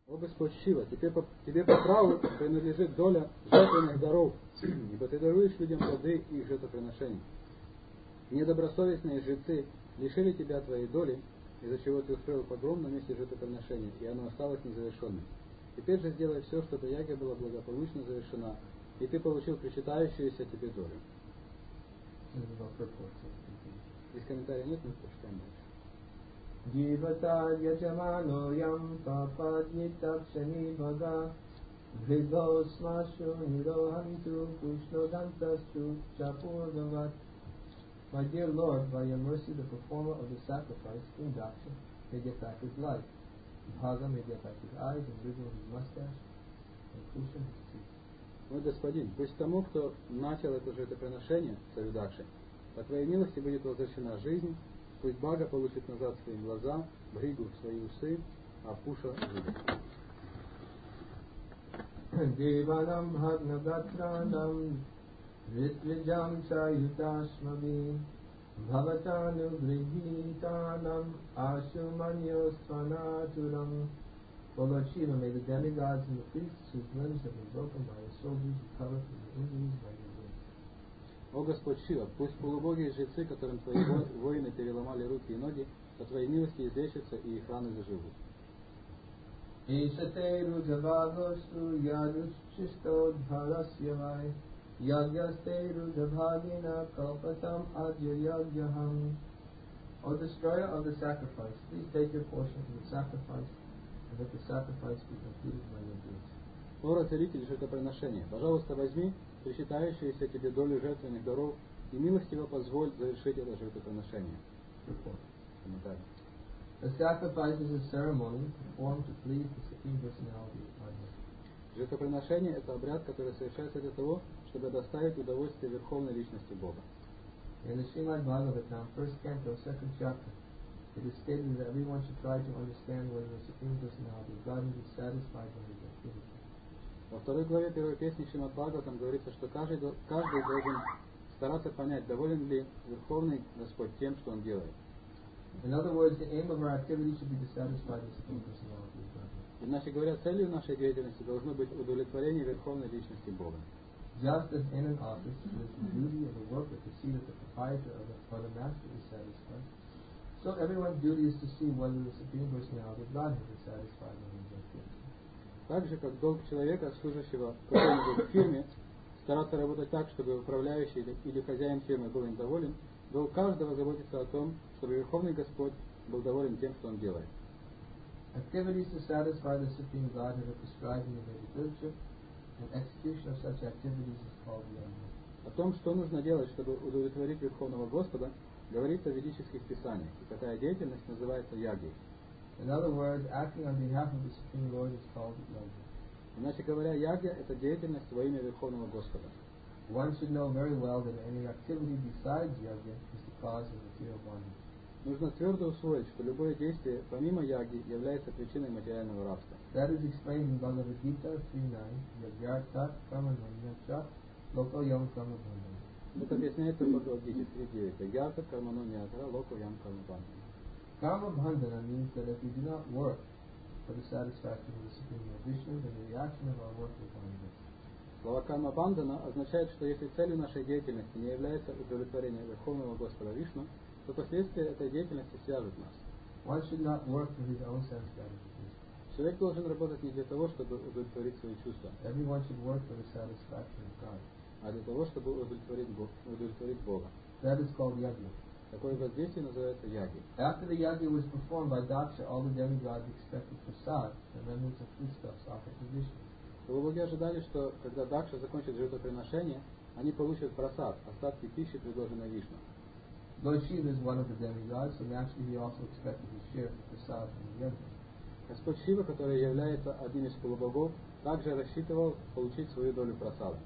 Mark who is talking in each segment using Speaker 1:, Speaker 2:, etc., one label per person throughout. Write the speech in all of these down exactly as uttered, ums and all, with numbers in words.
Speaker 1: О Господь Шива, тебе по, тебе по праву принадлежит доля жертвенных даров, ибо ты даруешь людям плоды их жертвоприношений. Недобросовестные жрецы лишили тебя твоей доли, из-за чего ты устроил погром на месте жертвоприношения, и оно осталось незавершенным. Теперь же сделай все, чтобы ягья была благополучно завершена, и ты получил причитающуюся тебе долю. Здесь комментария нет, мы прочитаем дальше.
Speaker 2: Jivata yajamano yam papadnitapshani bhaga Vridosmashu nirohantu kushnodantastu chapurvavat. My dear Lord, by your mercy the performer of the sacrifice in Daksha may get back his life. Bhaga may get back his eyes and wriggle his mustache and Kushan his teeth.
Speaker 1: Мой господин, пусть тому, кто начал это жертвоприношение, царю Дакши, по твоей милости будет возвращена жизнь. Пусть Бага получит назад свои глаза, Бригу свои усы, а Пуша жизнь.
Speaker 2: Devanam bhagnavratranam Ritvijam chayutashmavi Bhavatanu grihitanam Ashumanyo svanaturam. O Lord Shiva, may the demigods and the priests whose limbs have been broken by the soldiers recover from the injuries by your will.
Speaker 1: О Господь Шива, пусть полубоги и жрецы, которым твои воины переломали руки и ноги, по твоей милости излечатся и их раны заживут.
Speaker 2: Ishate rujavagostru yadushchisto dharasyavai Yagyaste rujavagina kalpatam adyayagyaham. O destroyer of the sacrifice, please take your portion of the sacrifice, and let the sacrifice be completed by your grace.
Speaker 1: О разделитель жертвоприношения, пожалуйста, возьми причитающуюся тебе долю жертвенных даров и милостиво позволь завершить это жертвоприношение.
Speaker 2: The sacrifice is a ceremony performed to please the Supreme Personality of Godhead.
Speaker 1: Жертвоприношение – это обряд, который совершается для того, чтобы доставить удовольствие Верховной Личности Бога.
Speaker 2: In the Srimad Bhagavatam, first canto, second chapter, it is stated that everyone should try to understand whether the Supreme Personality of Godhead is satisfied by his activity.
Speaker 1: Во второй главе первой песни Шримад Бхагаватам говорится, что каждый, каждый должен стараться понять, доволен ли Верховный Господь тем, что он делает.
Speaker 2: In other words, the aim of our activity should be to satisfy the Supreme Personality of Godhead.
Speaker 1: Иначе говоря, целью нашей деятельности должно быть удовлетворение Верховной Личности Бога.
Speaker 2: Just as in an office, it is the duty of the worker to see that the proprietor or the, or the master is satisfied, so everyone's duty is to see whether the Supreme Personality of Godhead is satisfied with his activity.
Speaker 1: Так же, как долг человека, служащего в какой-нибудь фирме, стараться работать так, чтобы управляющий или, или хозяин фирмы был им доволен, долг каждого заботиться о том, чтобы Верховный Господь был доволен тем, что он делает.
Speaker 2: Activities to satisfy the Supreme Godhead are prescribed in the Vedic literature, and execution of such activities is called yajna.
Speaker 1: О том, что нужно делать, чтобы удовлетворить Верховного Господа, говорится в ведических писаниях, и такая деятельность называется ягьей.
Speaker 2: In other words, acting on behalf of the Supreme Lord is called yajna.
Speaker 1: Иначе говоря, ягья – это деятельность во имя Верховного Господа.
Speaker 2: One should know very well that any activity besides yajna is the cause of material bondage.
Speaker 1: Нужно твердо усвоить, что любое действие, помимо ягьи, является причиной материального рабства.
Speaker 2: That is explained in Bhagavad Gita three nine, yagyartat karmanonyacha loko yam karma bandhana.
Speaker 1: Это объясняется в Бхагавад-гите три девять. Ягьярта карманоньятара локо ям карма бандхана.
Speaker 2: Karma bandhana means that if we do not work for the satisfaction of the Supreme Lord Vishnu, then the reaction of our work will bind us.
Speaker 1: Слово карма бандхана означает, что если целью нашей деятельности не является удовлетворение Верховного Господа Вишну, то последствия этой деятельности свяжут нас.
Speaker 2: One should not work for his own sense gratification.
Speaker 1: Человек должен работать не для того, чтобы удовлетворить свои чувства,
Speaker 2: Everyone should work for the satisfaction of God.
Speaker 1: а для того, чтобы удовлетворить, Бог, удовлетворить Бога.
Speaker 2: That is called yajna.
Speaker 1: Такое воздействие называется ягьей.
Speaker 2: After the yajna was performed by Daksha, all the demigods expected prasad, the remnants of foodstuffs offered to Vishnu.
Speaker 1: Полубоги ожидали, что когда Дакша закончит жертвоприношение, они получат прасад, остатки пищи, предложенной Вишну.
Speaker 2: Lord Shiva is one of the demigods, so naturally he also expected his share of prasad from the yajna.
Speaker 1: Господь Шива, который является одним из полубогов, также рассчитывал получить свою долю прасада.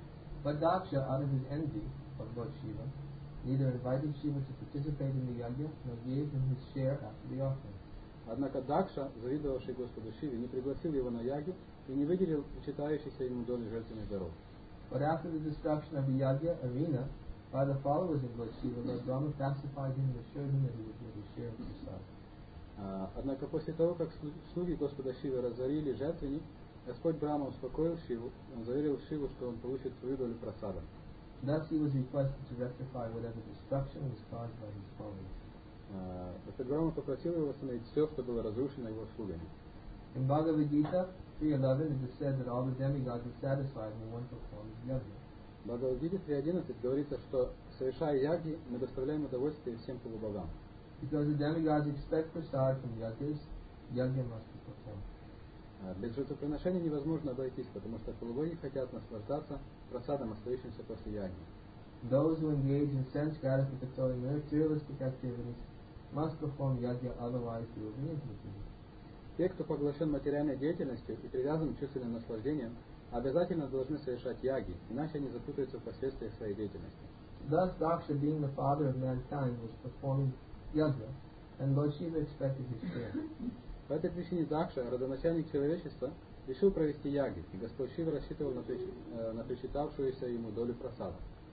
Speaker 2: But Daksha, out of his envy of Lord Shiva, neither invited Shiva to participate in the yajna, nor gave him his share after the offering.
Speaker 1: Однако Дакша, завидовавший Господу Шиве, не пригласил его на ягью и не выделил причитающейся ему доли жертвенных даров.
Speaker 2: But after the destruction of the yajna arena by the followers of Lord Shiva, Lord Brahma pacified him and assured him that he would give his share of prasad.
Speaker 1: А, Однако после того, как слу- слуги Господа Шивы разорили жертвенник, Господь Брахма успокоил Шиву, он заверил Шиву, что он получит свою долю прасада.
Speaker 2: Thus he was requested to rectify whatever destruction was caused by his followers.
Speaker 1: А, Господь Брахма попросил его восстановить все, что было разрушено его слугами.
Speaker 2: In Bhagavad Gita three eleven it is said that all the demigods are satisfied when one performs yajna.
Speaker 1: В Бхагавад-гите три одиннадцать говорится, что совершая яги, мы доставляем удовольствие всем полубогам.
Speaker 2: Because the demigods expect prasad from yajnas, yajna must be performed.
Speaker 1: А, Без жертвоприношения невозможно обойтись, потому что полубоги хотят наслаждаться прасадом, остающимся после яги.
Speaker 2: Those who engage in sense gratificatory materialistic activities must perform yajna, otherwise they will be infinite.
Speaker 1: Те, кто поглощен материальной деятельностью и привязан к чувственным наслаждениям, обязательно должны совершать яги, иначе они запутаются в последствиях своей деятельности.
Speaker 2: Thus, Daksha, being the father of mankind, was performing yajna, and Lord Shiva expected his share.
Speaker 1: По этой причине Дакша, родоначальник человечества, решил провести яги, и Господь Шива рассчитывал на, прич... э, на причитавшуюся ему долю прасада.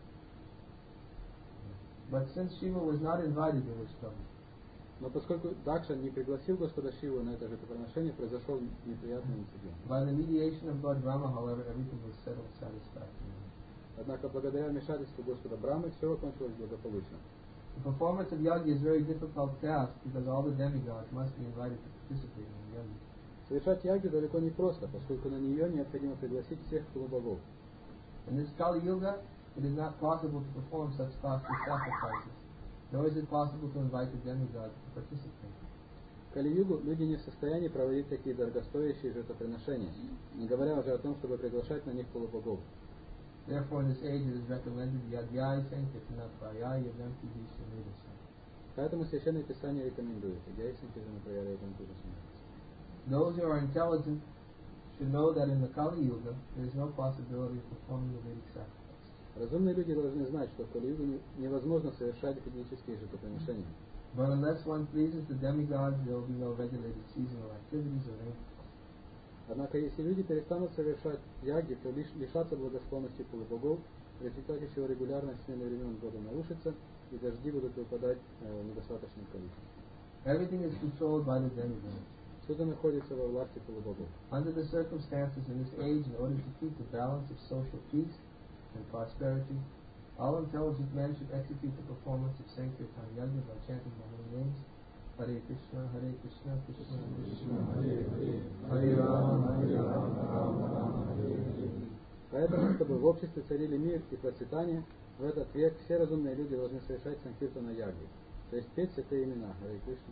Speaker 2: But since Shiva was not invited, there was trouble.
Speaker 1: Но поскольку Дакша не пригласил Господа Шиву на это жертвоприношение, произошел неприятный инцидент.
Speaker 2: By the mediation of Lord Brahma, however, everything was settled satisfactorily.
Speaker 1: Однако благодаря вмешательству Господа Брамы все окончилось благополучно.
Speaker 2: The performance of yajna is a very difficult task because all the demigods must be invited to participate in the yajna.
Speaker 1: Совершать яги далеко не просто, поскольку на нее необходимо пригласить всех полубогов.
Speaker 2: In this Kali Yuga, it is not possible to perform such costly sacrifices, nor is it possible to invite the demigods to participate.
Speaker 1: В Кали-югу люди не в состоянии проводить такие дорогостоящие жертвоприношения, не говоря уже о том, чтобы приглашать на них полубогов.
Speaker 2: Therefore, in this age, it is recommended Yajyai Sankirtana Praya Yajnam Pidisha Nidasa.
Speaker 1: Поэтому Священное Писание рекомендует.
Speaker 2: Those who are intelligent should know that in the Kali Yuga, there is no possibility of performing the Vedic sacrifice.
Speaker 1: Разумные люди должны знать, что в Кали-югу не- невозможно совершать ведические жертвоприношения.
Speaker 2: But unless one pleases the demigods, there will be no regulated seasonal activities or anything.
Speaker 1: Однако, если люди перестанут совершать яги, то лишь лишатся благосклонности полубогов, в результате чего регулярная смена времен года нарушится, и дожди будут выпадать э, в недостаточном количестве.
Speaker 2: Everything is controlled by the demigods.
Speaker 1: Все это находится во власти полубогов.
Speaker 2: Under the circumstances in this age, in order to keep the balance of social peace and prosperity, all intelligent men should execute the performance of Sankirtan Yajna by chanting the holy names. Hare Krishna, Hare Krishna, Krishna Krishna, Hare Hare, Hare Rama, Hare Rama, Rama Rama, Hare Hare.
Speaker 1: Поэтому, чтобы в обществе царили мир и процветание, в этот век все разумные люди должны совершать санкиртана яги, то есть петь святые имена Харе Кришна.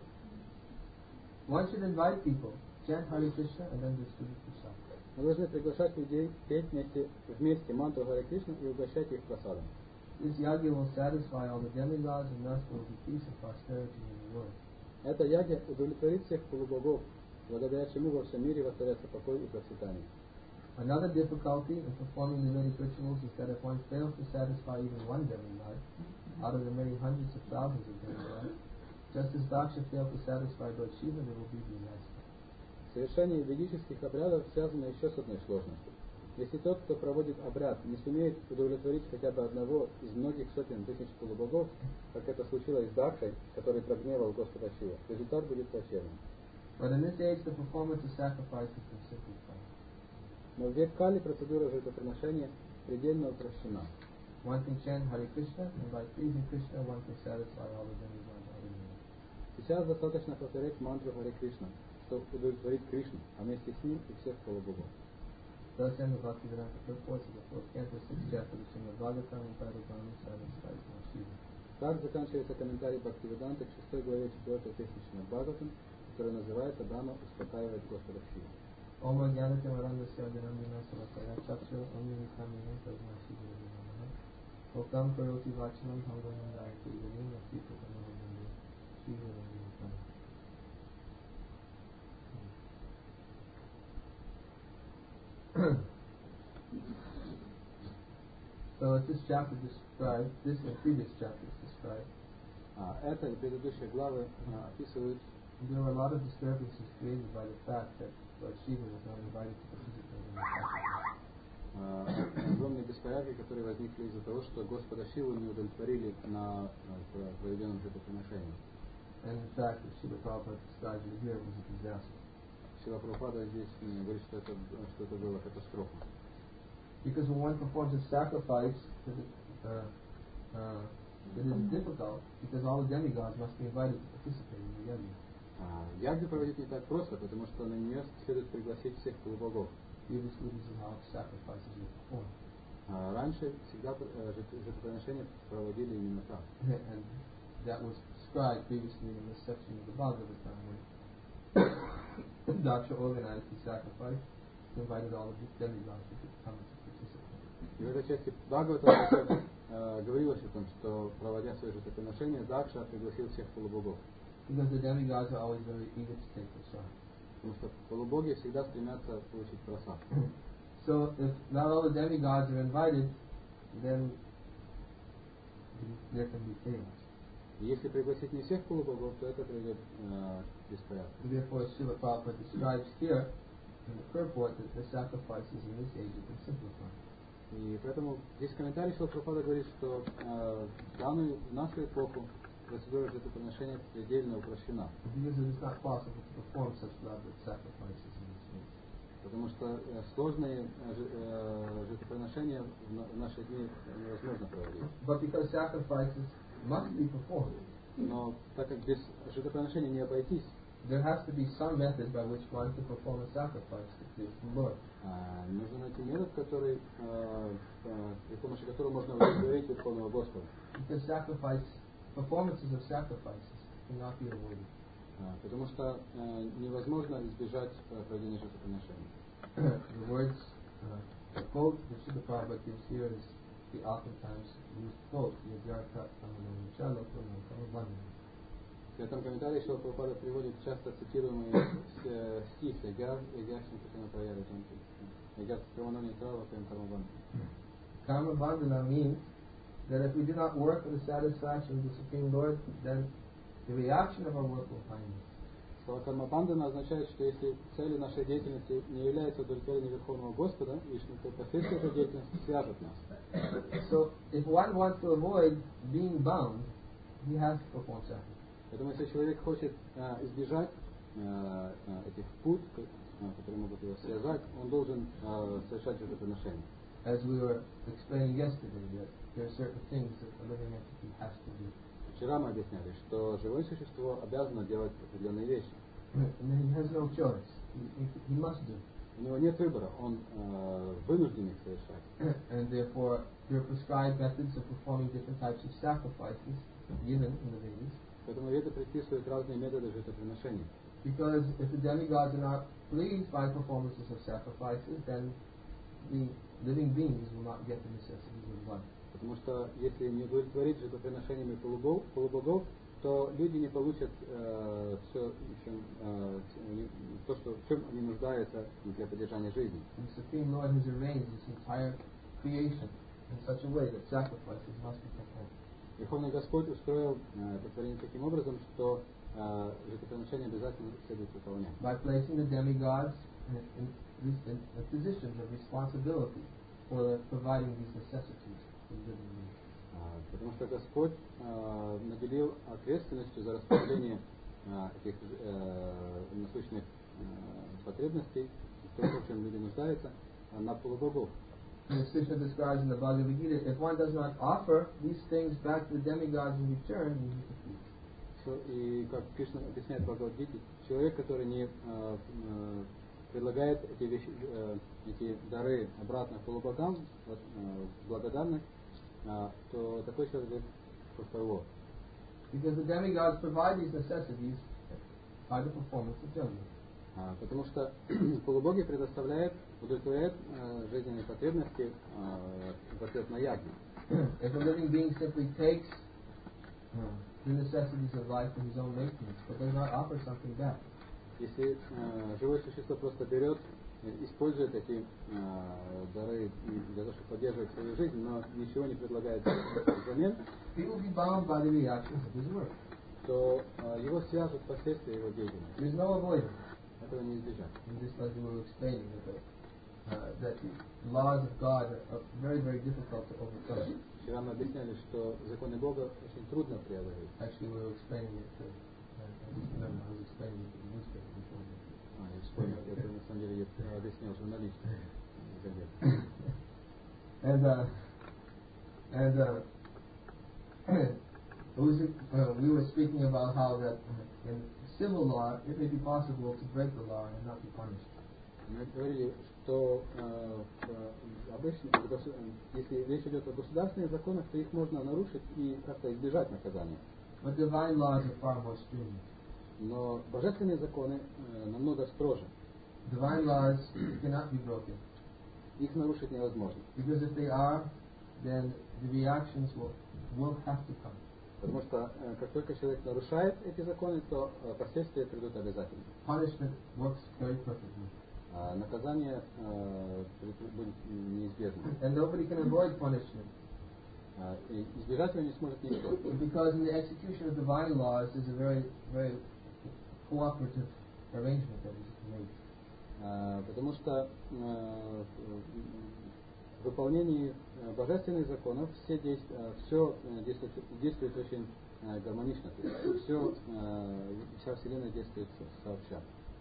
Speaker 2: One should invite people, chant Hare Krishna, and then distribute prasad.
Speaker 1: Мы должны приглашать людей петь вместе, вместе мантру Харе Кришна и угощать их прасадом.
Speaker 2: This yajna will satisfy all the demigods, and thus there will be peace and prosperity in the world.
Speaker 1: Эта яги удовлетворит всех полубогов, благодаря чему во всем мире воцарятся покой и процветание.
Speaker 2: Another difficulty in performing the Vedic rituals is that if one fails to satisfy even one demigod, out of the many hundreds of thousands of demigods, just as Daksha failed to satisfy Lord Shiva, there will be disaster.
Speaker 1: Совершение ведических обрядов связано еще с одной сложностью. Если тот, кто проводит обряд, не сумеет удовлетворить хотя бы одного из многих сотен тысяч полубогов, как это случилось с Дакшей, который прогневал Господа Шиву, результат будет плачевным.
Speaker 2: But in this age, the performance of sacrifice has been simplified.
Speaker 1: Но в век Кали процедура жертвоприношения предельно упрощена.
Speaker 2: One can chant Hare Krishna, and by pleasing Krishna, one can satisfy all the demigods out of the world.
Speaker 1: Сейчас достаточно повторять мантру Харе Кришна, чтобы удовлетворить Кришну, а вместе с ним и всех полубогов.
Speaker 2: Thus ends the Bhaktivedanta purport of the fourth canto, sixth chapter of the Srimad Bhagavatam, entitled Brahma Satisfied Lord Shiva.
Speaker 1: Так заканчивается комментарий Бхактивиданты к шестой главе четвертой песни Шримад Бхагаватам, которая называется «Дама успокаивает Господа Шиву».
Speaker 2: Om Ajnanati Marandasya Janamina Salakaya Chakshur Omnikamina Prajnashidya Vinamaha Okam Karoti Vachanam Hangamandayati Ganim Nasipatamahamandi Shiva Ranginatana. So as this chapter described, this and previous chapters described,
Speaker 1: А это и предыдущие главы а, описывают,
Speaker 2: there were a lot of disturbances created by the fact that Lord Shiva was not invited to participate in the sacrifice.
Speaker 1: а, огромные беспорядки, которые возникли из-за того, что Господа Шиву не удовлетворили на, на проведенном жертвоприношении.
Speaker 2: And in fact, the Srila Prabhupada describes it here was a disaster.
Speaker 1: Шрила Прабхупада здесь м, говорит, что это, что это была катастрофа.
Speaker 2: Because when one performs a sacrifice, uh, uh, it is difficult because all the demigods must be invited to participate in the yajna.
Speaker 1: А, ягью проводить не так просто, потому что на нее следует пригласить всех полубогов.
Speaker 2: Previously, this is how sacrifices were performed.
Speaker 1: А раньше всегда э, жертв- жертвоприношения проводили именно так.
Speaker 2: And that was described previously in this section of the Bhagavatam when Daksha organized the sacrifice, invited all the demigods to come to participate.
Speaker 1: И в этой части Бхагавата э, говорилось о том, что, проводя свои жертвоприношения, Дакша пригласил всех полубогов.
Speaker 2: Because the demigods are always very eager to take prasad.
Speaker 1: Потому что полубоги всегда стремятся получить просад.
Speaker 2: So if not all the demigods are invited, then there can be chaos.
Speaker 1: И если пригласить не всех полубогов, то это приведет э, к беспорядку.
Speaker 2: Therefore, Srila Prabhupada describes here in the purport that the sacrifices in this age have been simplified.
Speaker 1: И поэтому здесь в комментарии Шрила Прабхупада говорит, что э, в данную, в нашу эпоху процедура жертвоприношения предельно упрощена.
Speaker 2: Because it is not possible to perform such elaborate sacrifices in this age.
Speaker 1: Потому что э, сложные э, ж- э, жертвоприношения в, на- в наши дни невозможно проводить.
Speaker 2: But because sacrifices must be performed,
Speaker 1: Но так как без жертвоприношения не обойтись,
Speaker 2: there has to be some method by which one can perform a sacrifice to please the Lord.
Speaker 1: э, нужно найти метод, который, э, э, при помощи которого можно удовлетворить Верховного Господа.
Speaker 2: Because sacrifice, performances of sacrifices cannot be avoided.
Speaker 1: Э, потому что э, невозможно избежать э, проведения жертвоприношений.
Speaker 2: The words, uh, the quote that Srila Prabhupada gives here is the oftentimes used quote, Yadyartha Amanamachala Purnamkamabandhana.
Speaker 1: В этом комментарии Шрила Прабхупада приводит часто цитируемый э, стих Ягар Ягяшин Катанапраяри Ягар Краманани Трава Кармабан.
Speaker 2: Karmabandhana means that if we do not work for the satisfaction of the Supreme Lord, then the reaction of our work will find us.
Speaker 1: Слова Кармабандана означает, что если целью нашей деятельности не является удовлетворение Верховного Господа, Вишну, то последствия этой деятельности свяжут нас.
Speaker 2: So, if one wants to avoid being bound, he has to perform sacrifice.
Speaker 1: Поэтому, если человек хочет э, избежать э, э, этих пут, к- э, которые могут его связать, он должен э, совершать жертвоприношение.
Speaker 2: As we were explaining yesterday, that there are certain things that a living entity has to do.
Speaker 1: Вчера мы объясняли, что живое существо обязано делать определенные вещи.
Speaker 2: And then he has no choice. He, he, he must do.
Speaker 1: У него нет выбора, он э, вынужден их совершать.
Speaker 2: And therefore, there are prescribed methods of performing different types of sacrifices given in the Vedas.
Speaker 1: Поэтому Веда предписывает разные методы жертвоприношения.
Speaker 2: Because if the demigods are not pleased by performances of sacrifices, then the living beings will not get the necessities of life.
Speaker 1: Потому что если не удовлетворить жертвоприношениями полубогов, полубогов, то люди не получат э, все, в чем, э, то, что, в чем они нуждаются для поддержания жизни.
Speaker 2: And the Supreme Lord has arranged this entire creation in such a way that sacrifices must be performed.
Speaker 1: Верховный Господь устроил э, это творение таким образом, что э, жертвоприношения обязательно следует выполнять.
Speaker 2: By placing the demigods in, in, in, in positions of responsibility for providing these necessities for the living beings.
Speaker 1: А, Потому что Господь э, наделил ответственностью за распределение э, этих э, насущных э, потребностей, то, в чем люди нуждаются, э, на полубогов.
Speaker 2: And as Krishna describes in the Bhagavad Gita, if one does not offer these things back to the demigods in return, then he defeats.
Speaker 1: Что- И как Кришна объясняет в Бхагавад-гите, человек, который не э, э, предлагает эти вещи, э, эти дары обратно полубогам, вот, э, благодарность, э, то такой человек просто рвот.
Speaker 2: Because the demigods provide these necessities by the performance of judgment.
Speaker 1: А, Потому что полубоги предоставляют, удовлетворяют э, жизненные потребности э, в ответ на ягни.
Speaker 2: If a living being simply takes uh, the necessities of life for his own maintenance, but does not offer something back,
Speaker 1: Если э, живое существо просто берет, э, использует эти э, дары для того, чтобы поддерживать свою жизнь, но ничего не предлагает взамен,
Speaker 2: he will be bound by the reactions of his work.
Speaker 1: то э, его свяжут последствия его деятельности.
Speaker 2: There is no avoidance.
Speaker 1: Этого не избежать.
Speaker 2: And just as we were explaining, that the, uh, that the laws of God are, are very, very difficult to overcome.
Speaker 1: Вчера мы объясняли, что законы Бога очень трудно преодолеть.
Speaker 2: Actually, we were explaining it to, uh, No, no, I was explaining it to the newspaper before.
Speaker 1: А, я вспомнил, это на самом деле я объяснял журналистам.
Speaker 2: And uh, and uh, it was, uh, we were speaking about how that in civil law it may be possible to break the law and not be punished.
Speaker 1: Мы говорили, что э, обычно, если речь идет о государственных законах, то их можно нарушить и как-то избежать наказания.
Speaker 2: But divine laws are far more stringent.
Speaker 1: Но божественные законы э, намного строже.
Speaker 2: Divine laws cannot be broken.
Speaker 1: Их нарушить невозможно.
Speaker 2: Because if they are, then the reactions will, will have to come.
Speaker 1: Потому что э, как только человек нарушает эти законы, то э, последствия придут обязательно.
Speaker 2: Punishment works very perfectly.
Speaker 1: А наказание э, будет неизбежно.
Speaker 2: And nobody can avoid punishment.
Speaker 1: А, и избежать его не сможет никто.
Speaker 2: Because in the execution of divine laws is a very, very cooperative arrangement that is made.
Speaker 1: А, потому что э, в выполнении божественных законов все действия, все действует, действует очень э, гармонично. То есть все, э, вся Вселенная действует сообща.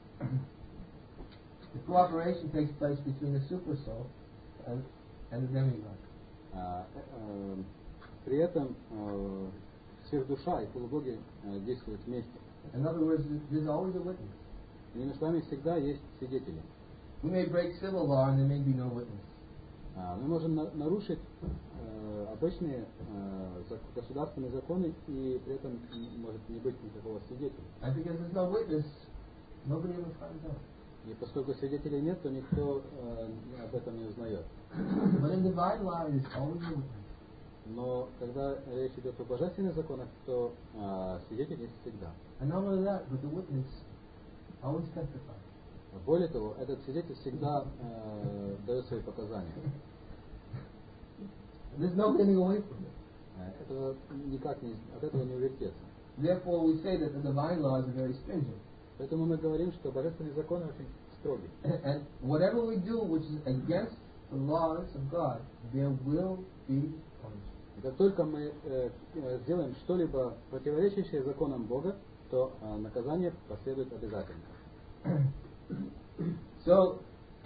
Speaker 2: The cooperation takes place between the super soul and, and the demigod.
Speaker 1: А, э, при этом э, сверхдуша и полубоги э, действуют вместе.
Speaker 2: In other words, there's always a witness.
Speaker 1: Между вами всегда есть свидетели.
Speaker 2: We may break civil law and there may be no witness.
Speaker 1: А, мы можем на, нарушить э, обычные э, зак, государственные законы, и при этом может не быть никакого свидетеля.
Speaker 2: And because there's no witness, nobody ever finds out.
Speaker 1: И поскольку свидетелей нет, то никто э, об этом не узнает.
Speaker 2: But in divine law, there's always a witness.
Speaker 1: Но когда речь идет о божественных законах, то э, свидетель есть всегда.
Speaker 2: And not only that, but the witness always testifies.
Speaker 1: Более того, этот свидетель всегда э, дает свои показания.
Speaker 2: There's no getting away from it.
Speaker 1: Этого никак не, от этого не увертеться.
Speaker 2: Therefore, we say that the divine laws are very stringent.
Speaker 1: Поэтому мы говорим, что божественные законы очень строгие.
Speaker 2: And whatever we do which is against the laws of God, there will be punishment.
Speaker 1: И как только мы э, сделаем что-либо противоречащее законам Бога, то э, наказание последует обязательно.
Speaker 2: So,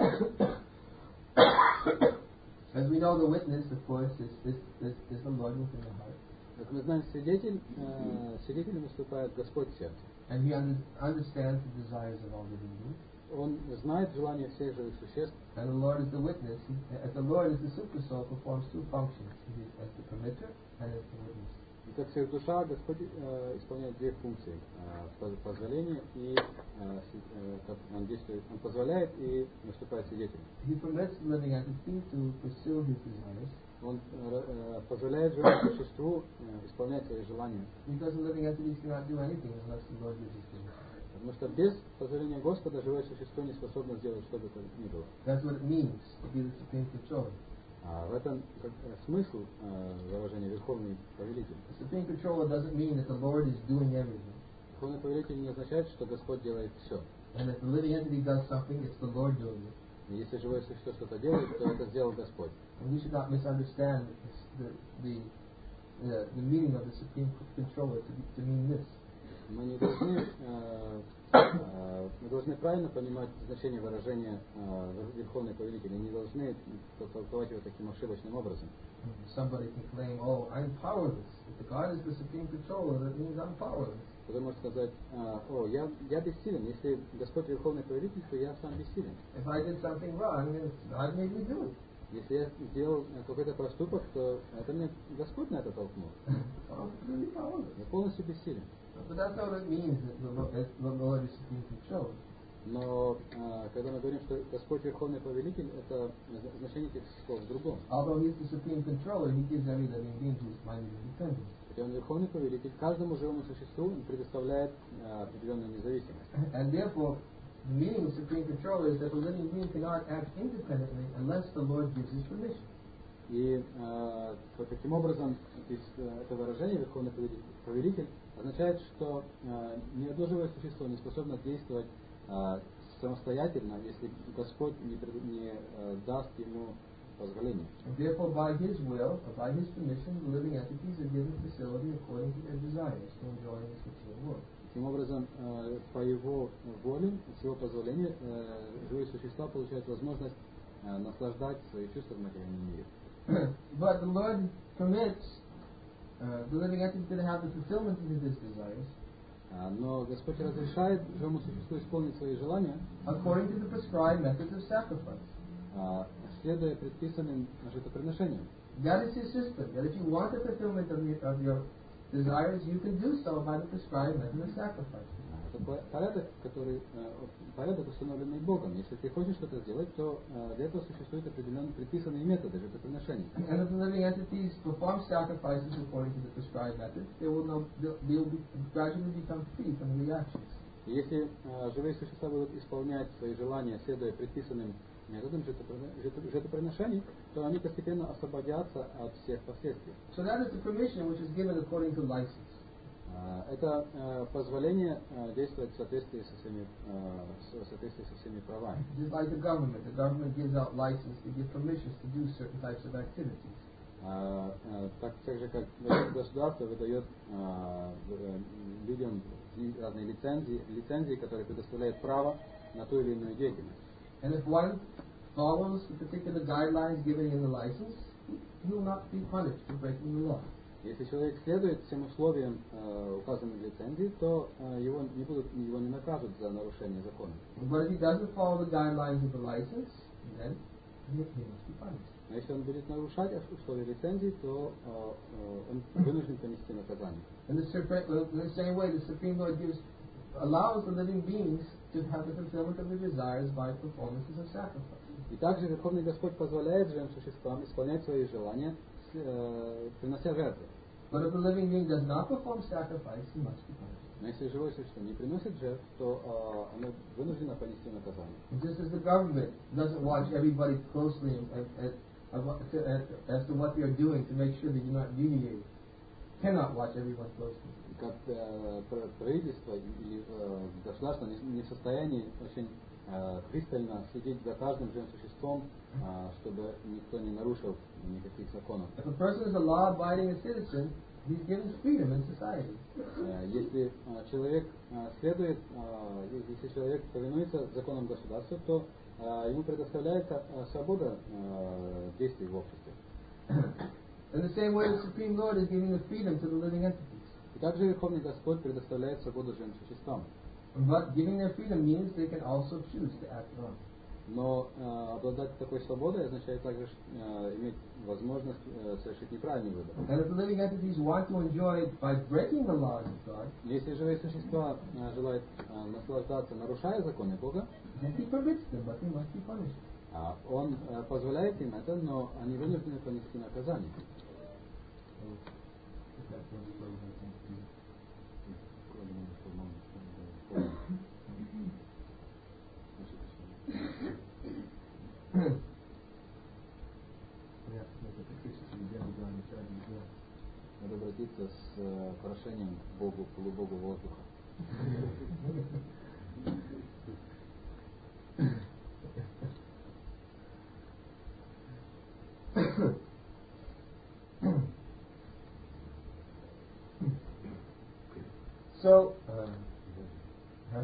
Speaker 2: as we know, the witness, of course, is, is, is, is the Lord within the heart.
Speaker 1: Как мы знаем, свидетель, э, свидетелем выступает Господь в сердце.
Speaker 2: And He under, understands the desires of all living beings.
Speaker 1: Он знает желания всех живых существ.
Speaker 2: And the Lord is the witness. He, as the Lord is the super soul, performs two functions. He is as the permitter and as the witness.
Speaker 1: И как сверхдуша, Господь э, исполняет две функции: э, позволение и э, э, он действует, он позволяет и выступает свидетелем.
Speaker 2: He permits the living entity to pursue his desires.
Speaker 1: Он э, позволяет живому существу э, исполнять свои желания.
Speaker 2: Because the living entities cannot do anything unless the Lord gives his permission.
Speaker 1: Потому что без позволения Господа живое существо не способно сделать что бы то ни было.
Speaker 2: That's what it means to be the supreme controller.
Speaker 1: А в этом как, смысл э, выражения Верховный Повелитель.
Speaker 2: The supreme controller doesn't mean that the Lord is doing everything.
Speaker 1: Верховный Повелитель не означает, что Господь делает все.
Speaker 2: And if the living entity does something, it's the Lord doing it.
Speaker 1: И если живое существо что-то делает, то это сделал Господь.
Speaker 2: And we should not misunderstand the, the, the, the meaning of the supreme controller to, be, to mean this.
Speaker 1: Мы не должны, э, э, мы должны правильно понимать значение выражения э, Верховный Повелитель, и не должны толковать его таким ошибочным образом.
Speaker 2: Somebody can claim, oh, I'm powerless. If God is the supreme controller, that means I'm powerless.
Speaker 1: Кто-то может сказать, о, я, я бессилен. Если Господь Верховный Повелитель, то я сам бессилен.
Speaker 2: If I did something wrong, then God made me do it.
Speaker 1: Если я сделал какой-то проступок, то это мне Господь на это толкнул. Я полностью бессилен.
Speaker 2: But that's not what it means that the Lord, the Lord is supreme controller.
Speaker 1: Но э, когда мы говорим, что Господь Верховный Повелитель, это значение этих слов в другом.
Speaker 2: Although He's the supreme controller, He gives every living being who's minded independence.
Speaker 1: Хотя Он Верховный Повелитель, каждому живому существу Он предоставляет э, определенную независимость.
Speaker 2: And therefore, the meaning of supreme controller is that the living being cannot act independently unless the Lord gives his permission.
Speaker 1: И э, таким образом это выражение Верховный Повелитель означает, что э, ни одно живое существо не способно действовать э, самостоятельно, если Господь не, не э, даст ему позволения.
Speaker 2: And therefore, by His will, or by His permission, the living entities are given facility according to their desires to enjoy this material world.
Speaker 1: Таким образом, э, по его воле, с его позволения, э, живые существа получают возможность э, наслаждать свои чувства в материальном мире.
Speaker 2: But the Lord permits uh, the living entity to have the fulfillment of his desires
Speaker 1: А, но Господь разрешает живому существу исполнить свои желания,
Speaker 2: according to the prescribed methods of sacrifice.
Speaker 1: а, следуя предписанным жертвоприношениям.
Speaker 2: That is his system. That if you want the fulfillment of your, of your desires, you can do so by the prescribed method of sacrifice.
Speaker 1: Это порядок, который, э, порядок, установленный Богом. Если ты хочешь что-то сделать, то э, для этого существуют определенные предписанные методы жертвоприношений.
Speaker 2: And if the living entities perform sacrifices according to the prescribed method, they will, know, they will be, gradually become free from the reactions.
Speaker 1: И если э, живые существа будут исполнять свои желания, следуя предписанным методам жертвоприношений, то они постепенно освободятся от всех последствий.
Speaker 2: So that is the permission which is given according to license.
Speaker 1: Это э, позволение э, действовать в соответствии со всеми, э, в соответствии со всеми правами.
Speaker 2: Just like the government, the government gives out license to give permissions to do certain types of activities.
Speaker 1: А, а, так, так же, как государство выдает а, людям разные лицензии, лицензии, которые предоставляют право на ту или иную деятельность.
Speaker 2: And if one follows the particular guidelines given in the license, he will not be punished for breaking the law.
Speaker 1: Если человек следует всем условиям, э, указанным в лицензии, то э, его не будут, его не накажут за нарушение закона.
Speaker 2: But if he doesn't follow the guidelines of the license, then he must be punished.
Speaker 1: Но если он будет нарушать условия лицензии, то э, э, он вынужден понести наказание.
Speaker 2: In the, in the same way, the Supreme Lord gives, allows the living beings to have the fulfillment of their desires by performances of sacrifice.
Speaker 1: И также Верховный Господь позволяет живым существам исполнять свои желания, э, принося жертвы.
Speaker 2: But if the living being does not perform sacrifice, he must be punished.
Speaker 1: Но если живое существо не приносит жертв, то э, оно вынуждено понести наказание.
Speaker 2: Just as the government doesn't watch everybody closely and, and, and, as to what they are doing to make sure that you're not deviating, cannot watch everyone closely.
Speaker 1: Как э, правительство или э, государство не, не в состоянии очень э, пристально следить за каждым живым существом, э, чтобы никто не нарушил никаких законов.
Speaker 2: If a person is a law-abiding citizen, he's given freedom in society.
Speaker 1: Э, если э, человек э, следует, э, если человек повинуется законам государства, то э, ему предоставляется э, свобода э, действий в обществе.
Speaker 2: In the same way, the Supreme Lord is giving the freedom to the living entities.
Speaker 1: И также Верховный Господь предоставляет свободу живым существам.
Speaker 2: But giving their freedom means they can also choose to act wrong.
Speaker 1: Но э, обладать такой свободой означает также э, иметь возможность э, совершить неправильный выбор.
Speaker 2: And if the living entities want to enjoy it by breaking the laws of God,
Speaker 1: если живые существа э, желают э, наслаждаться, нарушая законы Бога,
Speaker 2: then He permits them, but they must be punished.
Speaker 1: э, Он э, позволяет им это, но они вынуждены понести наказание. Надо обратиться с э, прошением к Богу, к полубогу воздуха.
Speaker 2: So, uh, huh?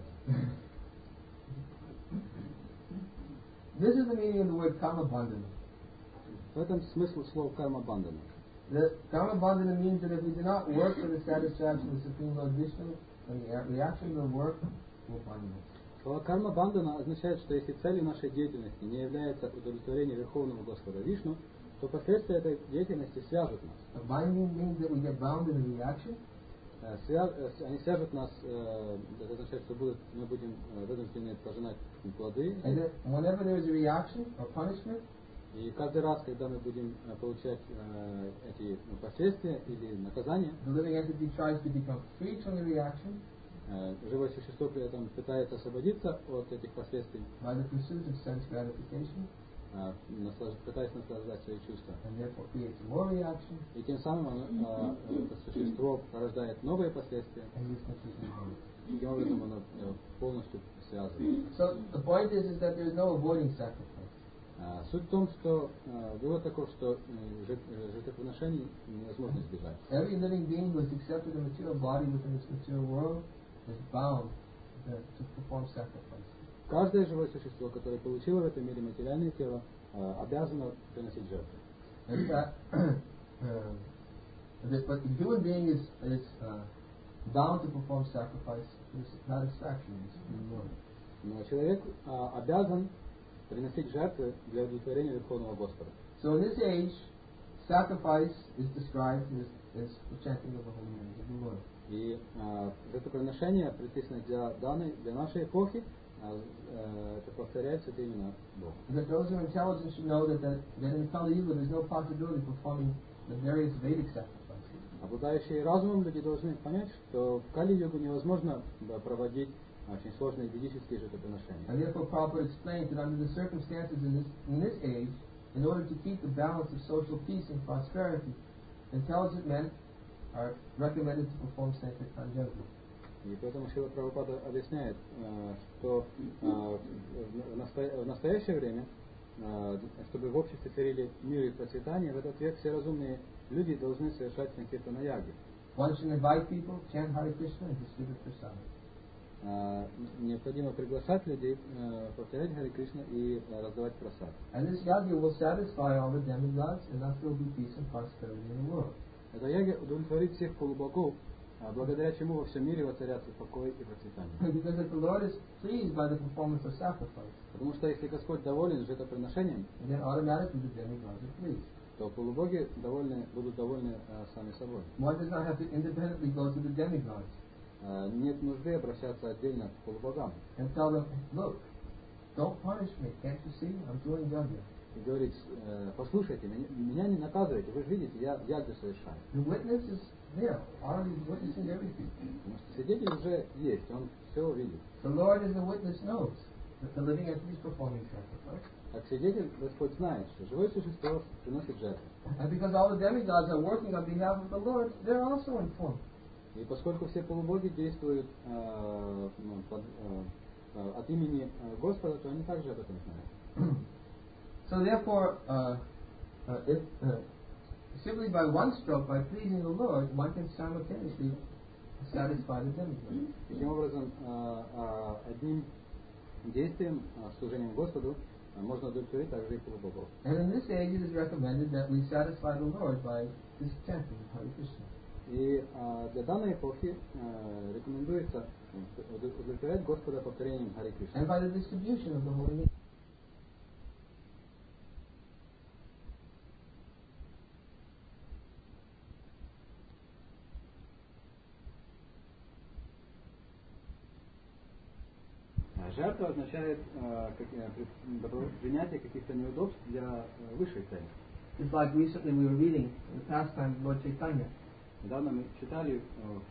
Speaker 2: This is the meaning of the word karma bandhana.
Speaker 1: В этом смысл слов карма бандана.
Speaker 2: The karma bandhana means that if we do not work for the satisfaction of the Supreme Lord Vishnu, then the reaction of the work will bind us.
Speaker 1: Слово карма бандана означает, что если целью нашей деятельности не является удовлетворение Верховного Господа Вишну, то последствия этой деятельности свяжут нас.
Speaker 2: The binding means that we get bound in the reaction.
Speaker 1: Свя... Они свяжут нас, это означает, что будут, мы будем вынуждены пожинать плоды.
Speaker 2: And that whenever there is a reaction or punishment,
Speaker 1: и каждый раз, когда мы будем получать эти последствия или наказания,
Speaker 2: the living entity tries to become free from the reaction.
Speaker 1: Живое существо при этом пытается освободиться от этих последствий,
Speaker 2: by the pursuit of sense gratification,
Speaker 1: пытаясь наслаждать свои чувства.
Speaker 2: And therefore creates more reaction.
Speaker 1: И тем самым оно, это существо порождает новые последствия.
Speaker 2: And this completely wrong.
Speaker 1: И таким образом оно полностью связано.
Speaker 2: So the point is, is that there is no avoiding sacrifice.
Speaker 1: Суть в том, что вывод таков, что жертвоприношений невозможно избежать.
Speaker 2: Every living being who has accepted a material body within this material world is bound to, to perform sacrifice.
Speaker 1: Каждое живое существо, которое получило в этом мире материальное тело, обязано приносить жертвы.
Speaker 2: In fact, uh, this, but the human being is, is uh, bound to perform sacrifice for the satisfaction of the Supreme Lord.
Speaker 1: Но человек а, обязан приносить жертвы для удовлетворения Верховного Господа.
Speaker 2: So in this age, sacrifice is described as, as the chanting of the holy names of the Lord.
Speaker 1: И а, жертвоприношение предписано для данной, для нашей эпохи, а, а, это повторяет святые имена Бога.
Speaker 2: That those who are intelligent should know that, that, that in Kali Yuga there's no possibility of performing the various Vedic sacrifices.
Speaker 1: Обладающие разумом люди должны понять, что в Кали-югу невозможно проводить очень сложные ведические жертвоприношения.
Speaker 2: And therefore Prabhupada explained that under the circumstances in this, in this age, in order to keep the balance of social peace and prosperity, intelligent men are recommended to perform Sankirtan yajna.
Speaker 1: И поэтому Шрила Прабхупада объясняет, что в настоящее время, чтобы в обществе царили мир и процветание, в этот век все разумные люди должны совершать Санкиртана яги.
Speaker 2: One should invite people, chant Hare Krishna, and distribute prasad.
Speaker 1: Необходимо приглашать людей, повторять Харе Кришна и раздавать прасад.
Speaker 2: And this yajna will satisfy all the demigods, and thus there will be peace and prosperity in the world.
Speaker 1: Эта яги удовлетворит всех полубогов, благодаря чему во всем мире воцарятся покой и процветание.
Speaker 2: Because if the Lord is pleased by the performance of sacrifice,
Speaker 1: потому что если Господь доволен жертвоприношением,
Speaker 2: then automatically the demigods are pleased.
Speaker 1: То полубоги довольны, будут довольны а, сами собой.
Speaker 2: One does not have to independently go to the demigods.
Speaker 1: А, нет нужды обращаться отдельно к полубогам.
Speaker 2: And tell them, look, don't punish me. Can't you see? I'm doing yajna.
Speaker 1: И говорить, послушайте, меня, меня не наказывайте, вы же видите, я ягу совершаю.
Speaker 2: The witness is there, already witnessing everything.
Speaker 1: Потому что свидетель уже есть, он все видит.
Speaker 2: The Lord as a witness knows that the living entity is performing sacrifice.
Speaker 1: Как свидетель, Господь знает, что живое существо приносит жертву.
Speaker 2: And because all the demigods are working on behalf of the Lord, they're also informed.
Speaker 1: И поскольку все полубоги действуют э, ну, под, э, от имени Господа, то они также об этом знают.
Speaker 2: So therefore, uh, uh, if, uh, simply by one stroke, by pleasing the Lord, one can simultaneously satisfy the demigods.
Speaker 1: Таким образом, э, э, одним действием, э, служением Господу, можно удовлетворить также и полубогов.
Speaker 2: And in this age, it is recommended that we satisfy the Lord by this chanting of Hare Krishna.
Speaker 1: И а, для данной эпохи а, рекомендуется удовлетворять Господа повторением Харе Кришны.
Speaker 2: And by the distribution of the holy name.
Speaker 1: Жертва означает а, как, принятие каких-то неудобств для а, высшей цели.
Speaker 2: It's like recently we were reading the pastime of Lord Chaitanya.
Speaker 1: Недавно мы читали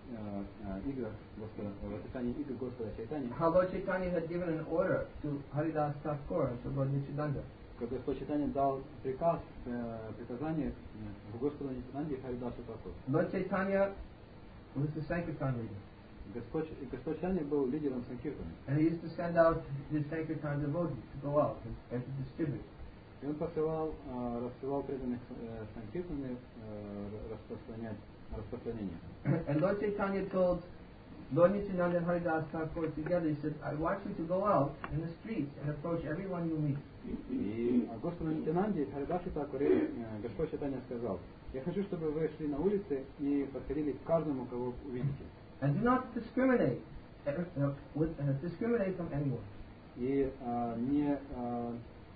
Speaker 1: в играх Господа, в описании игр Господа Чайтани,
Speaker 2: How Lord Chaitanya had given an order to Haridas Thakur and to Lord Nityananda.
Speaker 1: Как Господь Чайтани дал приказ, приказание Господу Нитянанде и Харидасу Тхакуру.
Speaker 2: Lord Chaitanya was the Sankirtan leader.
Speaker 1: Господь, Господь Чайтани был лидером Санкиртана.
Speaker 2: And he used to send out his Sankirtan devotees to go out and, and to distribute.
Speaker 1: И он посылал, рассылал преданных Санкиртаны распространять распространение.
Speaker 2: And Lord Chaitanya told Lord Nityananda and Haridas Thakur together, he said, I want you to go out in the streets and approach everyone you meet.
Speaker 1: И Господу Нитянанде и Харидасу Тхакуре Господь Чайтанья сказал, я хочу, чтобы вы шли на улицы и подходили к каждому, кого увидите.
Speaker 2: And do not discriminate, uh, with, uh, discriminate from anyone.
Speaker 1: И uh, не, uh,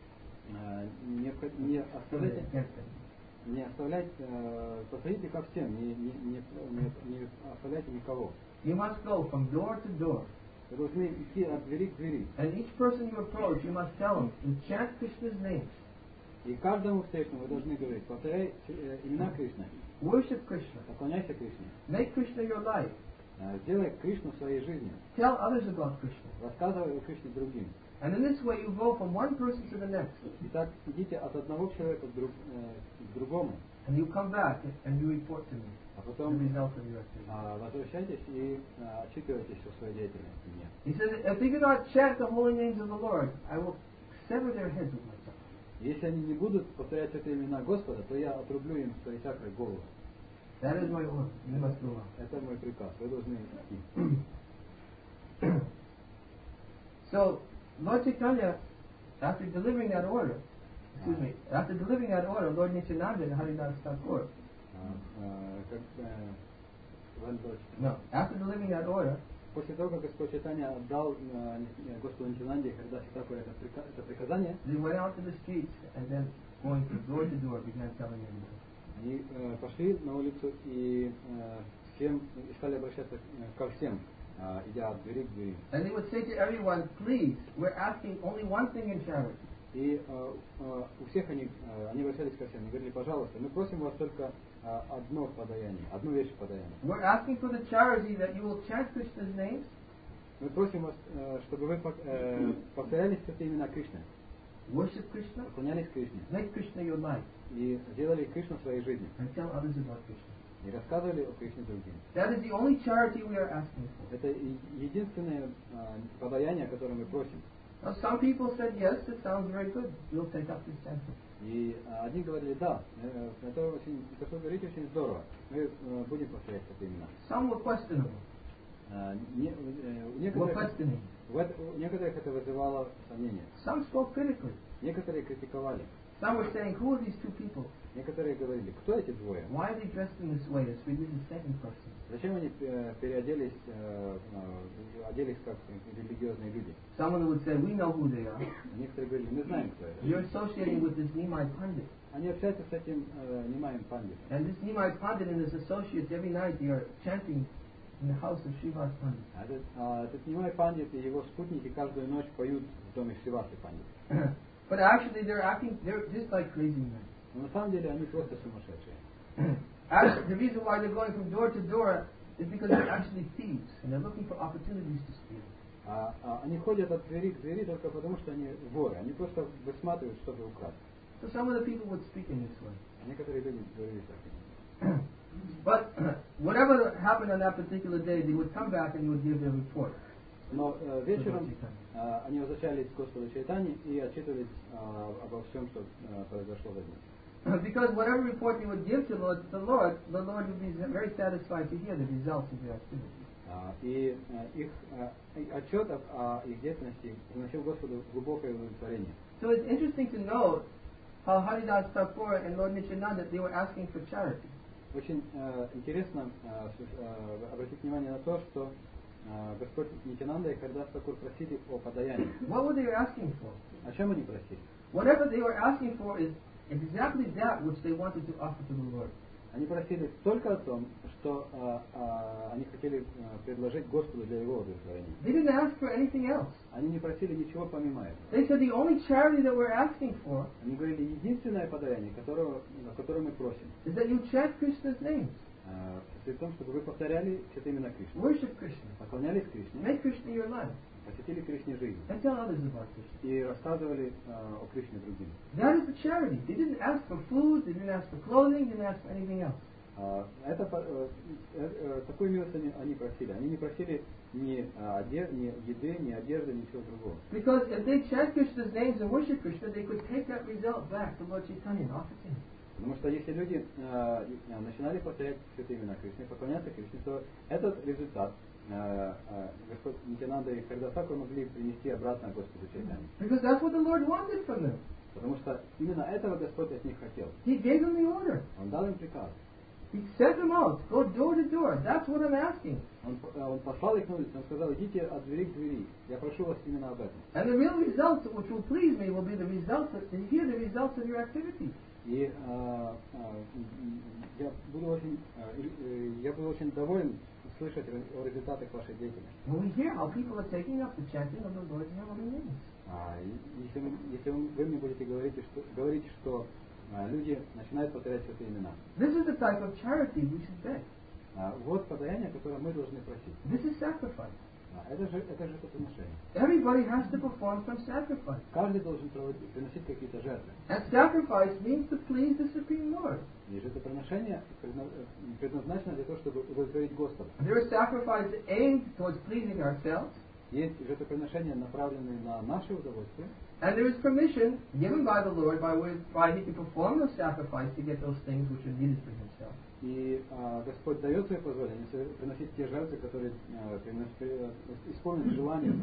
Speaker 1: не, не оставляйте, не оставляйте, uh, подходите ко всем, не, не, не, не оставляйте никого.
Speaker 2: You must go from door to door.
Speaker 1: Вы должны идти от двери к двери.
Speaker 2: And each person you approach, you must tell him to chant Krishna's names.
Speaker 1: И каждому встречному вы должны говорить, повторяй имена Кришны.
Speaker 2: Worship Krishna.
Speaker 1: Поклоняйся Кришне.
Speaker 2: Make Krishna your life.
Speaker 1: Сделай Кришну своей жизнью.
Speaker 2: Tell others about Krishna.
Speaker 1: Рассказывай о Кришне другим.
Speaker 2: And in this way you go from one person to the next.
Speaker 1: Итак, идите от одного человека к, друг, э, к другому.
Speaker 2: And you come back and you report to me
Speaker 1: А потом
Speaker 2: the result of your activity.
Speaker 1: а, возвращайтесь и а, отчитывайтесь о своей деятельности мне.
Speaker 2: He says, if they do not chant the holy names of the Lord, I will sever their heads with my tongue.
Speaker 1: Если они не будут повторять это имена Господа, то я отрублю им свои чакры голову.
Speaker 2: That is my order. You must go out.
Speaker 1: Это мой приказ. Вы должны идти.
Speaker 2: So, Lord Chaitanya, after delivering that order, excuse me, after delivering that order, Lord Nityananda and Haridas Thakur, no, after delivering that order,
Speaker 1: после того, как Господь Чайтанья отдал Господу Нитянанде и Харидасе Тхакуру это приказание,
Speaker 2: they went out to the streets and then going from door to door began telling everybody.
Speaker 1: Они э, пошли на улицу и э, всем и стали обращаться ко всем, э, идя от двери к двери.
Speaker 2: And they would say to everyone, please, we're asking only one thing in charity.
Speaker 1: И э, э, у всех они, э, они обращались ко всем, они говорили, пожалуйста, мы просим вас только э, одно подаяние, одну вещь подаяние.
Speaker 2: We're asking for the charity that you will chant Krishna's names.
Speaker 1: Мы просим вас, э, чтобы вы э, повторяли святые имена Кришны.
Speaker 2: Worship Krishna.
Speaker 1: Поклонялись Кришне.
Speaker 2: Make Krishna your life.
Speaker 1: И делали Кришну своей жизнью.
Speaker 2: And tell others about Krishna.
Speaker 1: И рассказывали о Кришне другим.
Speaker 2: That is the only charity we are asking for.
Speaker 1: Это единственное э, подаяние, которое мы просим.
Speaker 2: Now, some people said, yes, it sounds very good. We'll take up this chanting.
Speaker 1: И э, одни говорили, да, э, это очень, то, что вы говорите, очень здорово. Мы э, будем повторять это имена.
Speaker 2: Some were questionable.
Speaker 1: Э, не, э, у,
Speaker 2: Were
Speaker 1: некоторых,
Speaker 2: questioning.
Speaker 1: в это, у некоторых это вызывало сомнения.
Speaker 2: Some spoke critically.
Speaker 1: Некоторые критиковали.
Speaker 2: Some were saying, who are these two people?
Speaker 1: Некоторые говорили, кто эти двое?
Speaker 2: Why are they dressed in this way as religious second person?
Speaker 1: Зачем они э, переоделись, э, э, оделись как религиозные люди?
Speaker 2: Someone would say, we know who they are.
Speaker 1: Некоторые говорили, мы знаем, кто это.
Speaker 2: You're associating with this Nimai Pandit.
Speaker 1: Они общаются с этим э, Нимаем Пандитом.
Speaker 2: And this Nimai Pandit and his associates, every night they are chanting in the house of Srivas Pandit.
Speaker 1: А этот, а, этот Нимай Пандит и его спутники каждую ночь поют в доме Шривасы Пандита.
Speaker 2: But actually they're acting, they're just like crazy men.
Speaker 1: Но на самом деле они просто сумасшедшие.
Speaker 2: Actually, the reason why they're going from door to door is because they're actually thieves and they're looking for opportunities to steal.
Speaker 1: А, а они ходят от двери к двери только потому, что они воры. Они просто высматривают что-то украсть.
Speaker 2: So some of the people would speak in this way.
Speaker 1: Некоторые люди говорили так.
Speaker 2: But whatever happened on that particular day, they would come back and they would give their report.
Speaker 1: Но э, вечером э, они возвращались к Господу Чайтанье и отчитывались э, обо всем, что э, произошло за день.
Speaker 2: Because whatever report they would give to Lord, the Lord, the Lord would be very satisfied to hear the results of their activity.
Speaker 1: Uh, и uh, их uh, отчет о их деятельности приносил Господу глубокое удовлетворение.
Speaker 2: So it's interesting to note how Haridas Thakur and Lord Nityananda, they were asking for charity.
Speaker 1: Очень uh, интересно uh, uh, обратить внимание на то, что uh, Господь Нитянанда и Харидас Тхакур просили о подаянии.
Speaker 2: What were they asking for?
Speaker 1: О чем они просили?
Speaker 2: Whatever they were asking for is exactly that which they wanted to offer to the Lord.
Speaker 1: Они просили только о том, что uh, uh, они хотели uh, предложить Господу для Его удовлетворения.
Speaker 2: They didn't ask for anything else.
Speaker 1: Они не просили ничего помимо этого.
Speaker 2: They said the only charity that we're asking for
Speaker 1: Они говорили, единственное подаяние, которого, которое мы просим,
Speaker 2: is that you chant Krishna's names,
Speaker 1: uh, состоит в том, чтобы вы повторяли святые имена Кришны,
Speaker 2: worship Krishna,
Speaker 1: поклонялись Кришне,
Speaker 2: make Krishna your life,
Speaker 1: посвятили Кришне жизнь
Speaker 2: and tell others about Krishna.
Speaker 1: и рассказывали uh, о Кришне другим.
Speaker 2: That is the charity. They didn't ask for food, they didn't ask for clothing, they didn't ask for anything else.
Speaker 1: Uh, это, uh, uh, такую милость они, они просили. Они не просили ни, uh, одежд, ни еды, ни одежды, ничего другого.
Speaker 2: Because if they chant Krishna's names and worship Krishna, they could take that result back to Lord Chaitanya and offer to him.
Speaker 1: Потому что если люди uh, начинали повторять святые имена Кришны, поклоняться Кришне, то этот результат uh, uh, Господь Нитянанда и Харидас Тхакур могли принести обратно Господу Чайтанье.
Speaker 2: Because that's what the Lord wanted from them.
Speaker 1: Потому что именно этого Господь от них хотел.
Speaker 2: He gave them the order.
Speaker 1: Он дал им приказ.
Speaker 2: He sent them out, go door to door. That's what I'm asking.
Speaker 1: Он, он послал их на улицу, он сказал, идите от двери к двери. Я прошу вас именно об этом.
Speaker 2: And the real results which will please me will be the results of, to hear the results of your activities.
Speaker 1: И а, а, я буду очень, а, я буду очень доволен слышать о результатах вашей деятельности.
Speaker 2: When we hear how people are taking up the chanting of the Lord's heavenly names.
Speaker 1: А, если вы, если вы мне будете говорить, что говорить, что а, люди начинают повторять святые имена.
Speaker 2: This is the type of charity we should beg.
Speaker 1: А, вот подаяние, которое мы должны просить.
Speaker 2: This is sacrifice.
Speaker 1: А, это же это же жертвоприношение.
Speaker 2: Everybody has to perform some sacrifice.
Speaker 1: Каждый должен проводить, приносить какие-то жертвы.
Speaker 2: And sacrifice means to please the Supreme Lord.
Speaker 1: И жертвоприношение предназначено для того, чтобы удовлетворить Господа.
Speaker 2: There is sacrifice aimed towards pleasing ourselves.
Speaker 1: Есть жертвоприношения, направленные на наше удовольствие.
Speaker 2: And there is permission given by the Lord by which by he can perform the sacrifice to get those things which are needed for himself.
Speaker 1: И а, Господь дает свое позволение приносить те жертвы, которые а, приносят, исполнят желания,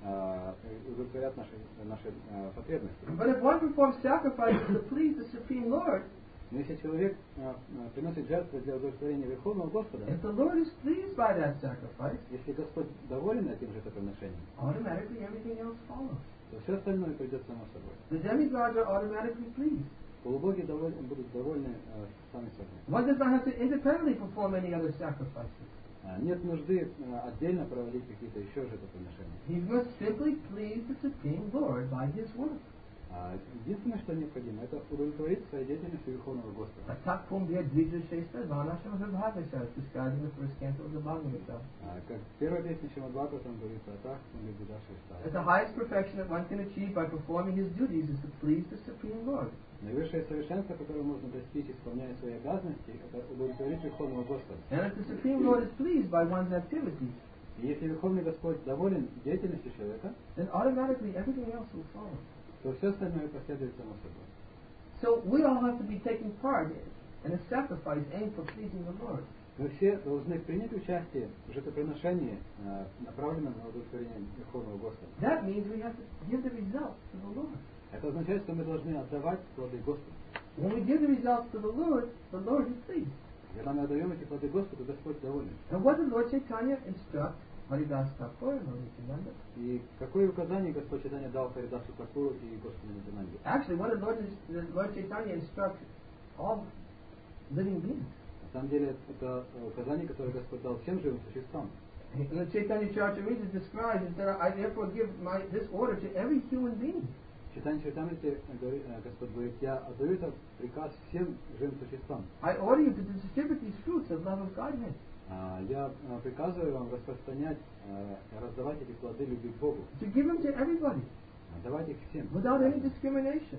Speaker 1: а, удовлетворят наши, наши а, потребности.
Speaker 2: But if one performs sacrifices to please the Supreme Lord,
Speaker 1: но если человек а, приносит жертвы для удовлетворения Верховного Господа,
Speaker 2: if the Lord is pleased by that sacrifice,
Speaker 1: если Господь доволен этим жертвоприношением,
Speaker 2: automatically everything else follows.
Speaker 1: то все остальное придет само собой.
Speaker 2: The demigods are automatically pleased.
Speaker 1: Полубоги доволь, будут довольны а, сами собой.
Speaker 2: One does not have to independently perform any other sacrifices.
Speaker 1: А, нет нужды а, отдельно проводить какие-то еще жертвоприношения.
Speaker 2: He must simply please the Supreme Lord by his work.
Speaker 1: А, единственное, что необходимо, это удовлетворить своей деятельностью Верховного Господа.
Speaker 2: Atakkum dia dvija shestra vanasham bhagavasa, described in the first canto of the Bhagavad Gita.
Speaker 1: А, как первая песня Шримад-Бхагавата, там говорится о так, он любит Даши
Speaker 2: That the highest perfection that one can achieve by performing his duties is to please the Supreme Lord.
Speaker 1: Наивысшее совершенство, которое можно достичь, исполняя свои обязанности, это удовлетворить Верховного Господа.
Speaker 2: And if the Supreme Lord is pleased by one's activities,
Speaker 1: и если Верховный Господь доволен деятельностью человека,
Speaker 2: then automatically everything else will follow.
Speaker 1: то все остальное последует само собой.
Speaker 2: So we all have to be taking part in a sacrifice aimed for pleasing the Lord.
Speaker 1: Мы все должны принять участие в жертвоприношении, направленном на удовлетворение Верховного Господа.
Speaker 2: That means we have to give the results to the Lord.
Speaker 1: Это означает, что мы должны отдавать плоды Господу.
Speaker 2: When we give the results to the Lord, the Lord is pleased.
Speaker 1: Когда мы отдаем эти плоды Господу, Господь доволен.
Speaker 2: And what did Lord Chaitanya instruct Haridas Thakur and Lord Nityananda?
Speaker 1: И какое указание Господь Чайтанья дал Харидасу Такуру и Господу Нитянанде?
Speaker 2: Actually, what did Lord, did Lord Chaitanya instruct all living beings?
Speaker 1: На самом деле, это указание, которое Господь дал всем живым существам.
Speaker 2: The Chaitanya Charitamrita describes it that I therefore give my, this order to every human being.
Speaker 1: В Чайтанье Чаритамрите Господь говорит, я отдаю этот приказ всем живым существам.
Speaker 2: I order you to distribute these fruits of love of Godhead.
Speaker 1: Я приказываю вам распространять, раздавать эти плоды любви к Богу.
Speaker 2: To give them to everybody.
Speaker 1: Давать их всем.
Speaker 2: Without any discrimination.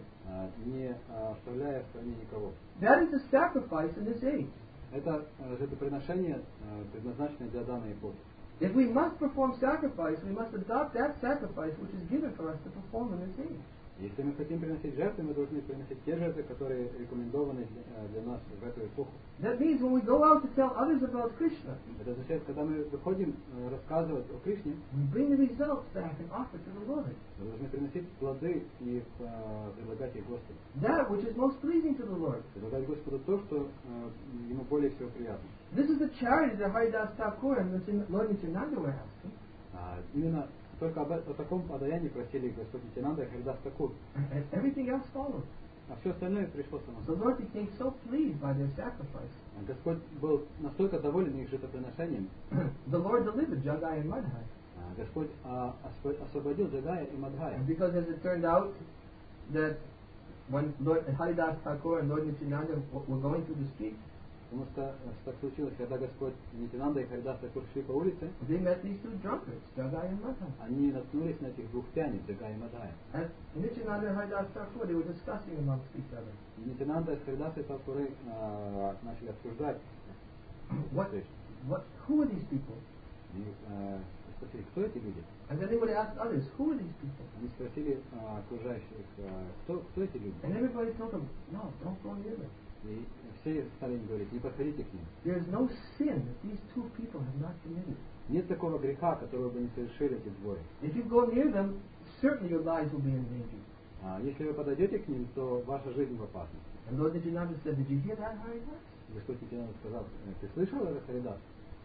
Speaker 1: Не оставляя в стране никого.
Speaker 2: That is a sacrifice in this age.
Speaker 1: Это жертвоприношение, предназначенное для данной эпохи.
Speaker 2: If we must perform sacrifice, we must adopt that sacrifice which is given for us to perform in this age.
Speaker 1: Если мы хотим приносить жертвы, мы должны приносить те жертвы, которые рекомендованы для нас в эту эпоху.
Speaker 2: That means when we go out to tell others about Krishna,
Speaker 1: это означает, когда мы выходим рассказывать о Кришне,
Speaker 2: we bring the results back and offer to the Lord.
Speaker 1: Мы должны приносить плоды и предлагать их Господу.
Speaker 2: That which is most pleasing to the Lord.
Speaker 1: Предлагать Господу то, что ему более всего приятно.
Speaker 2: This is the charity that Haridas Thakur and Lord Nityananda were asking.
Speaker 1: Именно только об, о таком подаянии просили Господь Нитянанда и Харидас Такур.
Speaker 2: And everything else followed.
Speaker 1: А все остальное пришло само
Speaker 2: собой. The Lord became so pleased by their sacrifice.
Speaker 1: Господь был настолько доволен их жертвоприношением.
Speaker 2: The Lord delivered Jagai and Madhai.
Speaker 1: Господь освободил Джагая и Мадхая.
Speaker 2: Because as it turned out that when Lord Haridas Thakur and Lord Nityananda were going through the street,
Speaker 1: Потому что так случилось, когда Господь Нитянанда и Харидас Такур шли по улице,
Speaker 2: they met these two drunkards, Jagai and Madhai.
Speaker 1: Они наткнулись на этих двух пьяниц, Джагая и Мадхая.
Speaker 2: And Nityananda and Haridas Thakur, they were discussing amongst each other.
Speaker 1: И Нитянанда и Харидас Такуры начали обсуждать.
Speaker 2: What, what, who are these people?
Speaker 1: И спросили, кто эти люди?
Speaker 2: And then they would ask others, who are these people?
Speaker 1: Они спросили окружающих, кто, кто эти люди?
Speaker 2: And everybody told them, no, don't go near them.
Speaker 1: И все стали им говорить, не подходите к ним.
Speaker 2: There is no sin that these two people have not committed.
Speaker 1: Нет такого греха, которого бы не совершили эти двое.
Speaker 2: If you go near them, certainly your lives will be in danger.
Speaker 1: А если вы подойдете к ним, то ваша жизнь в опасности.
Speaker 2: And Lord Nityananda said, did you hear that, Haridas?
Speaker 1: Господь Нитянанда сказал, ты слышал это, Харидас?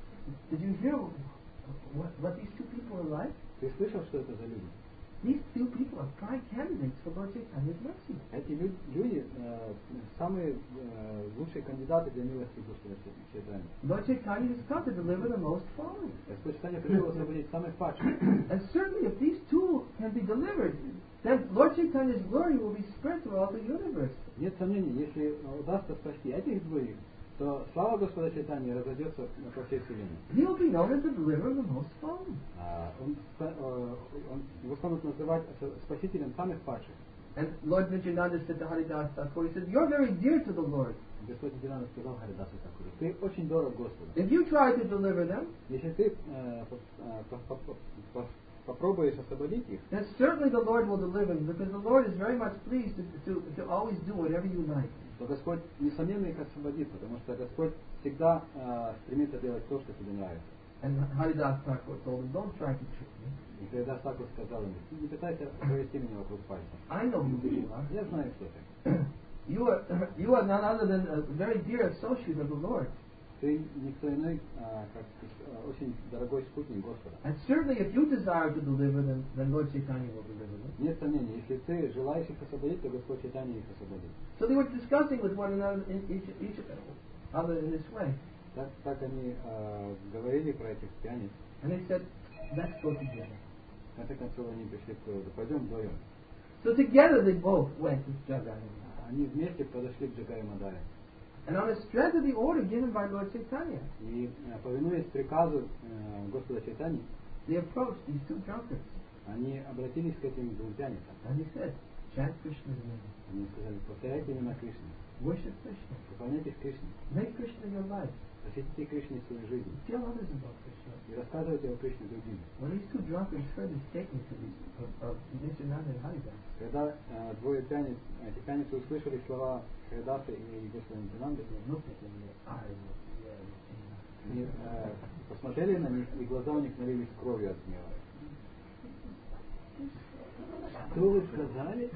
Speaker 2: Did you hear what, what these two people are like?
Speaker 1: Ты слышал, что это за люди?
Speaker 2: These two people are prime candidates for Lord Chaitanya's mercy.
Speaker 1: Эти люди э, самые э, лучшие кандидаты для милости Господа Чайтаньи.
Speaker 2: Lord Chaitanya has come to deliver the most fallen.
Speaker 1: Господь Чайтанья пришел освободить самых падших.
Speaker 2: And certainly, if these two can be delivered, then Lord Chaitanya's glory will be spread throughout the universe.
Speaker 1: Нет сомнений, если удастся спасти этих двоих, то слава Господа Чайтаньи разойдется по всей вселенной.
Speaker 2: He will be known as the deliverer of the most fallen.
Speaker 1: Он, он, его станут называть спасителем самых падших.
Speaker 2: And Lord Nityananda said to Haridas Thakur, he said, you're very dear to the Lord.
Speaker 1: Господь Нитянанда сказал Харидасу Такуру, ты очень дорог Господу.
Speaker 2: If you try to deliver them,
Speaker 1: если ты попробуешь освободить их,
Speaker 2: then certainly the Lord will deliver them, because the Lord is very much pleased to, to, to always do whatever you like.
Speaker 1: то Господь, несомненно, их освободит, потому что Господь всегда э, стремится делать то, что тебе нравится.
Speaker 2: And Haridas Thakur told him, don't try to trick me.
Speaker 1: И Харидас Такур сказал ему, не пытайся провести меня вокруг пальца.
Speaker 2: I know who you are.
Speaker 1: Я знаю, кто ты.
Speaker 2: You are, you are none other than a very dear associate of the Lord.
Speaker 1: Ты никто иной, а, как а, очень дорогой спутник Господа.
Speaker 2: And certainly if you desire to deliver them, then Lord Chaitanya will deliver them.
Speaker 1: Нет сомнений, если ты желаешь их освободить, то Господь Чайтанья их освободит.
Speaker 2: So they were discussing with one another in each, each other in this way.
Speaker 1: Так, так они а, говорили про этих пьяниц.
Speaker 2: And they said, let's go together.
Speaker 1: В конце концов они пришли к выводу, пойдем вдвоем.
Speaker 2: So together they both went to Jagai.
Speaker 1: Они вместе подошли к Джагай Мадхае.
Speaker 2: And on the strength of the order given by Lord Chaitanya,
Speaker 1: И повинуясь приказу э, Господа Чайтаньи,
Speaker 2: they approached these two drunkards.
Speaker 1: они обратились к этим двум пьяницам.
Speaker 2: And he said, chant Krishna's name.
Speaker 1: Они сказали, повторяйте имена Кришны,
Speaker 2: Worship Krishna.
Speaker 1: поклоняйтесь Кришне,
Speaker 2: Make Krishna your life.
Speaker 1: посвятите Кришне свою жизнь
Speaker 2: Tell others about Krishna.
Speaker 1: и рассказывайте о Кришне другим.
Speaker 2: When these two drunkards heard the statement of, these, of, of Nityananda and Haridas,
Speaker 1: Когда э, двое пьяниц, эти пьяницы услышали слова Харидаса и Господа Нитянанды,
Speaker 2: they looked at them and their eyes were red.
Speaker 1: они э, посмотрели на них, и глаза у них налились кровью от гнева. Что вы сказали?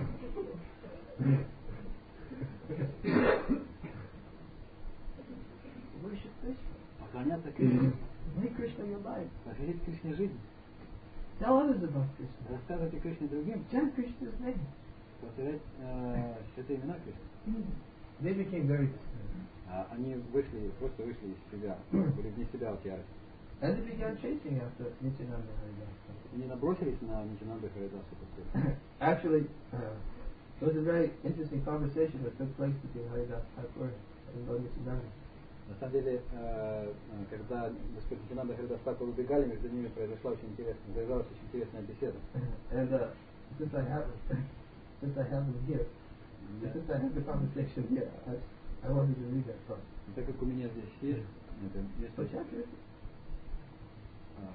Speaker 2: Worship Krishna.
Speaker 1: Поклоняться Кришне,
Speaker 2: Make Krishna your life.
Speaker 1: посвятить Кришне жизнь,
Speaker 2: Tell others about Krishna.
Speaker 1: рассказывайте Кришне другим,
Speaker 2: Chant Krishna's name.
Speaker 1: повторять э, святые имена Кришны.
Speaker 2: They became very disturbed.
Speaker 1: А они вышли, просто вышли из себя, были вне себя от ярости.
Speaker 2: And they began chasing after Nityananda and Haridas.
Speaker 1: Они набросились на Нитянанду и Харидасу.
Speaker 2: Actually, uh, there was a very interesting conversation that took place between Haridas Thakur and Lord Nityananda.
Speaker 1: На самом деле, э, когда Господь Нитянанда и Харидас Такур убегали, между ними произошла очень интересная, завязалась очень интересная беседа.
Speaker 2: And uh, since I have since I have them here,
Speaker 1: Yeah.
Speaker 2: since I have the conversation here, I, I wanted to read that first.
Speaker 1: И так как у меня здесь есть, это, есть
Speaker 2: So chant it.
Speaker 1: э,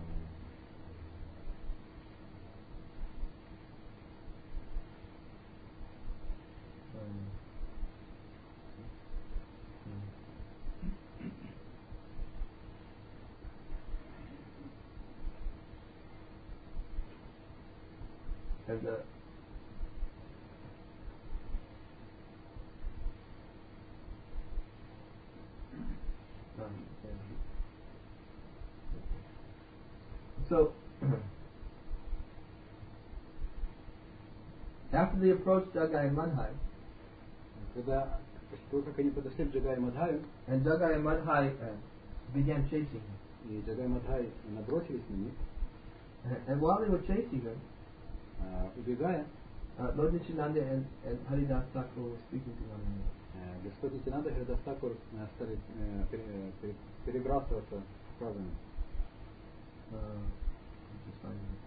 Speaker 2: Um, and uh, um, yeah. So after they approached Jagai and Madhai,
Speaker 1: когда, после того, как они подошли к Джагай Мадхаю,
Speaker 2: and Jagai and Madhai uh, began chasing him,
Speaker 1: и Джагай Мадхай набросились на них,
Speaker 2: and, and while they were chasing him,
Speaker 1: э, убегая,
Speaker 2: uh, Lord Nityananda and, and Haridas Thakur were speaking to one another.
Speaker 1: э, Господь Нитянанда и Харидас Такур э, стали э, пере- пере- перебрасываться фразами.
Speaker 2: Uh, just finding it.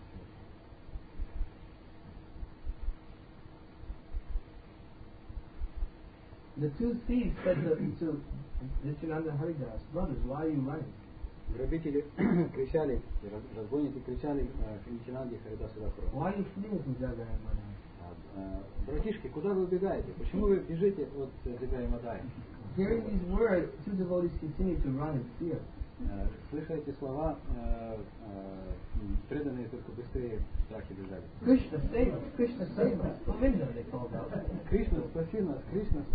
Speaker 2: The two thieves said to, to Nityananda and Haridas, brothers, why are you running?
Speaker 1: Грабители кричали, и раз- разгонники кричали э, к Нитянанде и Харидасу Такуру.
Speaker 2: Why are you fleeing from Jagai and Madhai?
Speaker 1: А, э, Братишки, куда вы убегаете? Почему вы бежите от Джагая Мадхая?
Speaker 2: Hearing these words, two devotees continued to run in fear.
Speaker 1: Э, Слыша эти слова, э, э, преданные только быстрее в страхе бежали.
Speaker 2: Krishna save us, Krishna save us. Govinda, they called out.
Speaker 1: Кришна, спаси нас, Кришна.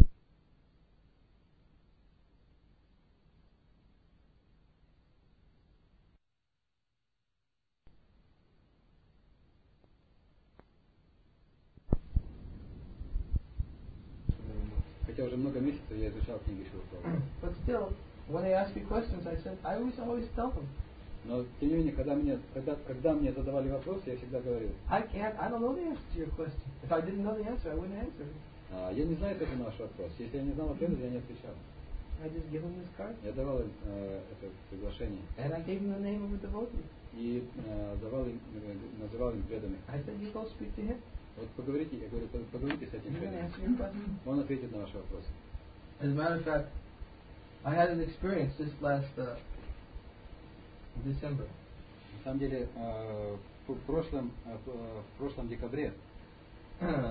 Speaker 1: Хотя уже много месяцев я изучал книги Шилы.
Speaker 2: But still, when they ask me questions, I said, I always always tell them,
Speaker 1: Но тем не менее, когда мне, когда, когда мне задавали вопрос, я всегда говорил,
Speaker 2: I can't, I don't know the answer to your question. If I didn't know the answer, I wouldn't answer it.
Speaker 1: а, я не знаю ответа на ваш вопрос. Если я не знал ответа, я не отвечал.
Speaker 2: I just give them this card,
Speaker 1: Я давал им э, это приглашение
Speaker 2: and I gave them the name of a devotee.
Speaker 1: и э, давал им, э, называл им преданных.
Speaker 2: I said, you go speak to him.
Speaker 1: Вот поговорите, я говорю, поговорите с этим
Speaker 2: He's going to
Speaker 1: преданным.
Speaker 2: answer your question.
Speaker 1: Он ответит на ваши вопросы.
Speaker 2: As a matter of fact, I had an experience this last uh, December.
Speaker 1: На самом деле, в прошлом, в прошлом декабре
Speaker 2: um,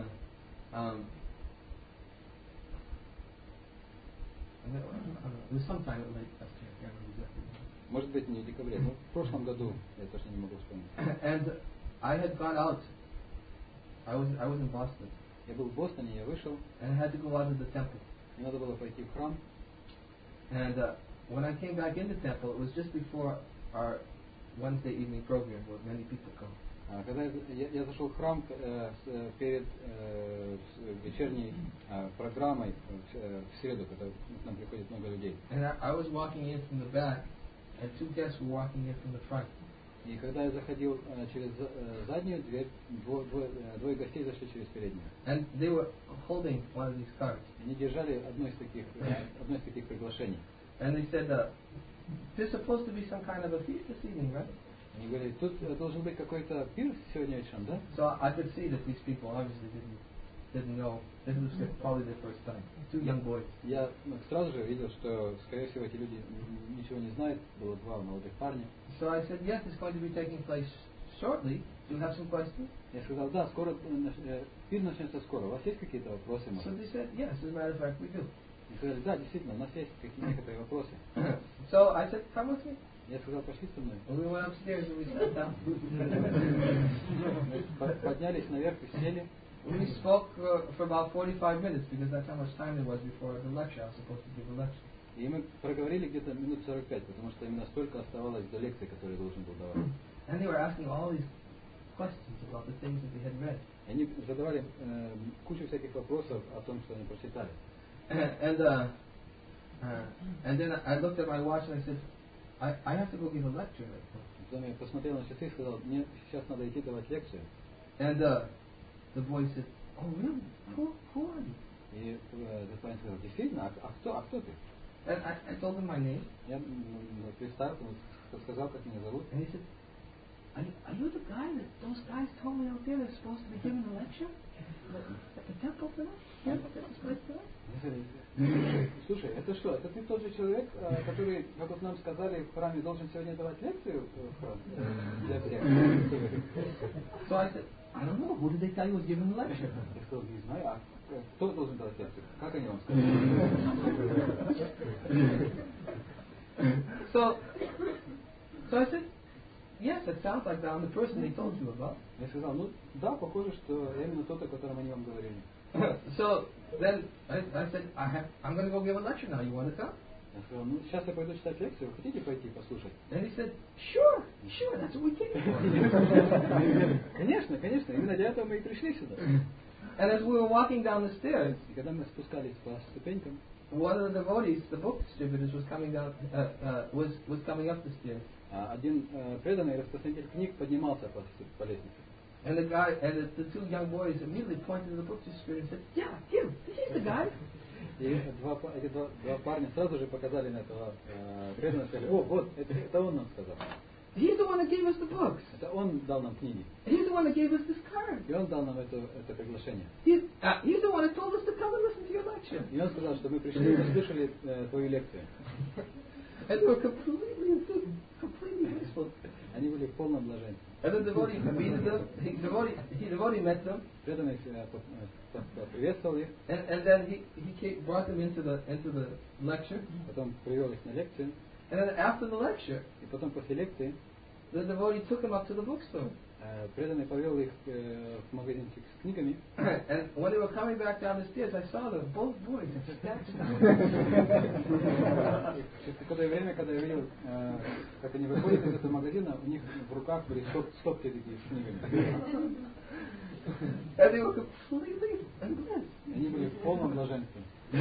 Speaker 2: it was sometime late last year, I can't remember exactly.
Speaker 1: Может быть, не в декабре, но в прошлом году, я точно не могу вспомнить.
Speaker 2: And I had gone out. I was I was in Boston.
Speaker 1: Я был в Бостоне, я вышел.
Speaker 2: And I had to go out of the temple.
Speaker 1: Мне надо было пойти в храм.
Speaker 2: And uh, when I came back in the temple, it was just before our Wednesday evening program, where many people come.
Speaker 1: А, когда я, я, я зашел в храм э, с, перед э, с вечерней э, программой э, в среду, когда к нам приходит много людей.
Speaker 2: And I, I was walking in from the back, and two guests were walking in from the front.
Speaker 1: И когда я заходил э, через э, заднюю дверь, двое, двое, двое гостей зашли через переднюю.
Speaker 2: And they were holding one of these cards.
Speaker 1: Они держали одно из таких, э, одно из таких приглашений.
Speaker 2: And they said, uh, "There's supposed to be some kind of a feast this evening, right?"
Speaker 1: Они говорили, тут должен быть какой-то пир сегодня вечером, да?
Speaker 2: So I could see that these people obviously didn't didn't know. This was probably their first time. Two young boys.
Speaker 1: Я сразу же видел, что, скорее всего, эти люди ничего не знают. Было два молодых парня.
Speaker 2: So I said, "Yes, it's going to be taking place shortly. Do you have some questions?"
Speaker 1: Я сказал, да, скоро пир начнется скоро. У вас есть какие-то вопросы?
Speaker 2: So they said, "Yes, as a matter of fact, we do."
Speaker 1: Они сказали, да, действительно, у нас есть какие-то некоторые вопросы.
Speaker 2: So I said, "Come with me."
Speaker 1: Я сказал, пошли со мной.
Speaker 2: And we went upstairs and we sat down.
Speaker 1: Мы поднялись наверх и сели.
Speaker 2: We spoke uh, for about forty-five minutes because that's how much time there was before the lecture. I was supposed to give a lecture.
Speaker 1: И мы проговорили где-то минут сорок пять, потому что именно столько оставалось до лекции, которую должен был давать.
Speaker 2: And they were asking all these questions about the things that they had read.
Speaker 1: И они задавали э, кучу всяких вопросов о том, что они прочитали.
Speaker 2: And uh, uh, and then I looked at my watch and I said, I, I have to go give a lecture right now.
Speaker 1: Потом я посмотрел на часы и сказал, мне сейчас надо идти давать лекцию.
Speaker 2: And uh, the boy said, "Oh really? Who, who are you?"
Speaker 1: И этот парень сказал, действительно, а, а кто, а кто ты?
Speaker 2: And I, I told him my name.
Speaker 1: Я представил, сказал, как меня зовут.
Speaker 2: And he said, Are you, are you the guy that those guys told me out there they're supposed to be giving a lecture at the temple tonight? Yeah, at this place tonight?
Speaker 1: Слушай, это что? Это ты тот же человек, который, как вот нам сказали, в храме должен сегодня давать лекцию в храме для всех?
Speaker 2: So I said, I don't know. Who did they tell you was giving the lecture?
Speaker 1: Я сказал, не знаю, а кто должен давать лекцию? Как они вам сказали?
Speaker 2: So, so I said, yes, it sounds like I'm the person they told you about.
Speaker 1: Я сказал, ну да, похоже, что я именно тот, о котором они вам говорили.
Speaker 2: So then I, I said, I have, I'm going to go give a lecture now. You want to come?
Speaker 1: Я сказал, ну сейчас я пойду читать лекцию, хотите пойти послушать?
Speaker 2: And he said, sure, sure, that's what we came for.
Speaker 1: Конечно, конечно, именно для этого мы и пришли сюда.
Speaker 2: And as we were walking down the stairs,
Speaker 1: И когда мы спускались по ступенькам,
Speaker 2: one of the devotees, the book distributors, was coming down, uh, uh, was was coming up the stairs.
Speaker 1: один преданный распространитель книг поднимался по, по лестнице.
Speaker 2: And the guy, and the, the two young boys immediately pointed to the book distributor and said, "Yeah, him, he's the guy."
Speaker 1: И два, эти два, два парня сразу же показали на этого э, преданного и сказали, о, вот, это, это он нам сказал.
Speaker 2: He's the one that gave us the books.
Speaker 1: Это он дал нам книги.
Speaker 2: He's the one that gave us this card.
Speaker 1: И он дал нам это, это приглашение.
Speaker 2: He's, uh, he's the one that told us to come and listen to your lecture.
Speaker 1: И он сказал, что мы пришли и послушали э, твою лекцию.
Speaker 2: And they were completely, completely blissful.
Speaker 1: Они были в полном блаженстве.
Speaker 2: And the devotee greeted them. He devotee, he devotee met them.
Speaker 1: Преданный приветствовал их.
Speaker 2: And, and then he he came, brought them into the into the lecture.
Speaker 1: Потом привел их на лекцию.
Speaker 2: And then after the lecture,
Speaker 1: И потом после лекции
Speaker 2: the devotee took them up to the bookstore.
Speaker 1: преданный повел их в магазинчик с книгами.
Speaker 2: And when they were coming back down the stairs, I saw them, both boys, in stacks.
Speaker 1: В какое время, когда я видел, как они выходят из этого магазина, у них в руках были стопки такие с книгами.
Speaker 2: And they were completely blessed.
Speaker 1: Они были в полном блаженстве.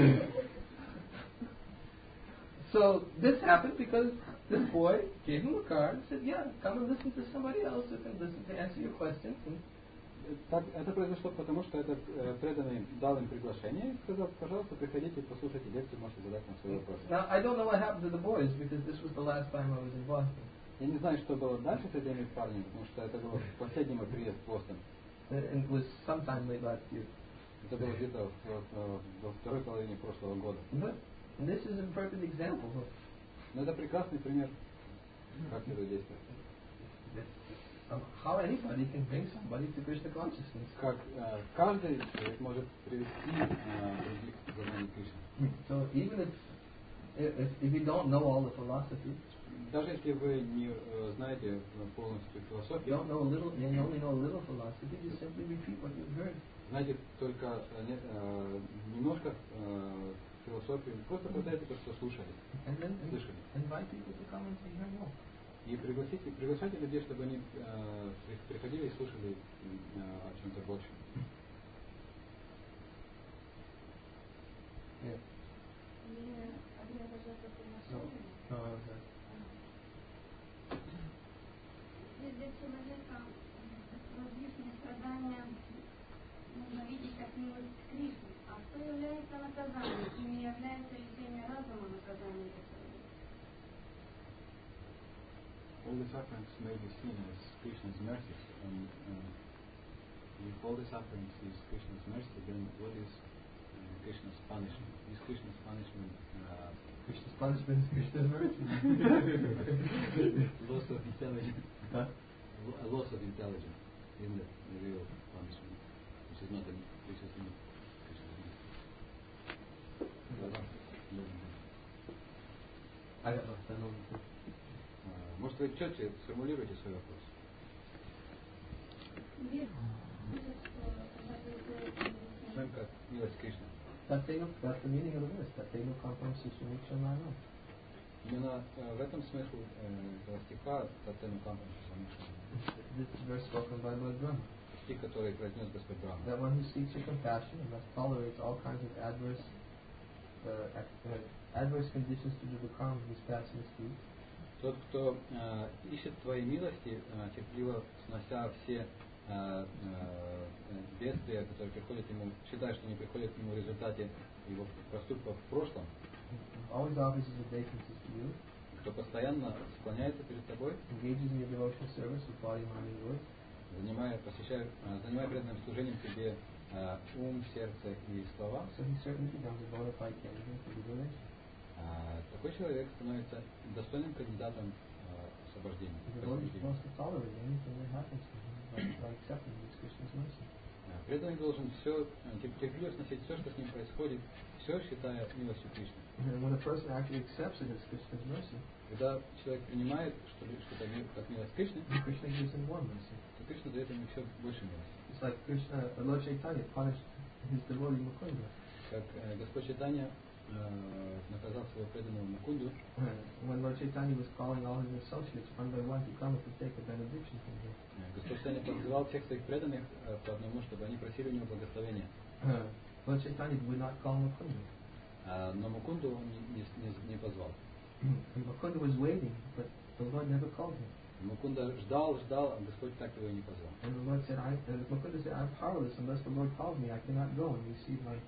Speaker 2: So this happened because this boy gave him a card and said, "Yeah, come and listen to somebody else who can listen to answer your questions."
Speaker 1: Так, это произошло потому, что этот э, преданный дал им приглашение и сказал, пожалуйста, приходите, послушайте лекцию, можете задать нам свои вопросы.
Speaker 2: Now I don't know what happened to the boys because this was the last time I was in Boston.
Speaker 1: Я не знаю, что было дальше с этими парнями, потому что это был последний мой приезд в Бостон.
Speaker 2: And it was sometime late last year.
Speaker 1: Это было где-то во второй половине прошлого года.
Speaker 2: But this is a perfect example of
Speaker 1: Но это прекрасный пример, как это действует.
Speaker 2: that How anybody can bring somebody to Krishna consciousness.
Speaker 1: Как э, каждый человек может привести э, других к сознанию Кришны.
Speaker 2: So even if, if if you don't know all the philosophy,
Speaker 1: даже если вы не э, знаете полностью
Speaker 2: you
Speaker 1: философию,
Speaker 2: don't know a little, you only know a little philosophy, just simply repeat what you've heard.
Speaker 1: знаете только э, не, э, немножко э, философию, просто повторяйте то, что слушали,
Speaker 2: And then
Speaker 1: слышали.
Speaker 2: invite people to come and say, here, no.
Speaker 1: И пригласите, приглашайте людей, чтобы они э, приходили и слушали э, о чем-то больше.
Speaker 2: Yeah. No. No, okay.
Speaker 3: Для человека различные страдания нужно видеть как милость Кришны. А что является наказанием? И не является лечение разума наказанием для человека?
Speaker 1: All the sufferings may be seen as Krishna's mercies, and uh, if all the sufferings is Krishna's mercy, then what is uh, Krishna's punishment? Is Krishna's punishment uh,
Speaker 2: Krishna's punishment is Krishna's mercy.
Speaker 1: loss of intelligence?
Speaker 2: Huh?
Speaker 1: A loss of intelligence, isn't it the real punishment? Which is not the, which is not Krishna's mercy.
Speaker 2: I got lost. I know the
Speaker 1: Может, вы четче сформулируете свой вопрос? Знаем, как милость Кришны.
Speaker 2: That's the meaning of the verse. Tateno kampam sishunikshanano.
Speaker 1: Именно в этом смысл этого стиха Татену Кампам Шишамишна.
Speaker 2: This verse spoken by Lord Brahma.
Speaker 1: Стих, который произнес Господь Брахма.
Speaker 2: That one who seeks your compassion and thus tolerates all kinds of adverse uh, adverse conditions to do the karma of his past misdeeds.
Speaker 1: Тот, кто э, ищет твоей милости, э, терпеливо снося все э, э, бедствия, которые приходят ему, считая, что не приходят к нему в результате его проступков в прошлом,
Speaker 2: always offers his obeisances to you,
Speaker 1: кто постоянно склоняется перед тобой,
Speaker 2: engages in your devotional service with body, mind, and word,
Speaker 1: занимая, посвящая, э, занимая преданным служением тебе э, ум, сердце и слова,
Speaker 2: so he certainly becomes a bona fide candidate for liberation.
Speaker 1: А, такой человек становится достойным кандидатом а, освобождения. Преданный должен все терпеливо сносить все, что с ним происходит, все считая милостью Кришны. Когда человек принимает что-то как милость Кришны, то Кришна дает ему еще больше милости. Как э, Господь Чайтанья Uh, наказал своего преданного Мукунду.
Speaker 2: When Lord Chaitanya was calling all his associates one by one to come and take a benediction from him.
Speaker 1: Господь Чайтанья подзывал всех своих преданных uh, по одному, чтобы они просили у него благословения.
Speaker 2: Uh, Lord Chaitanya would not call Mukunda.
Speaker 1: Uh, но Мукунду он не, не, не позвал.
Speaker 2: Mukunda was waiting, but the Lord never called him.
Speaker 1: Мукунда ждал, ждал, а Господь так его и не позвал.
Speaker 2: And the Lord said, I, uh, Mukunda said, I'm powerless unless the Lord calls me. I cannot go and receive my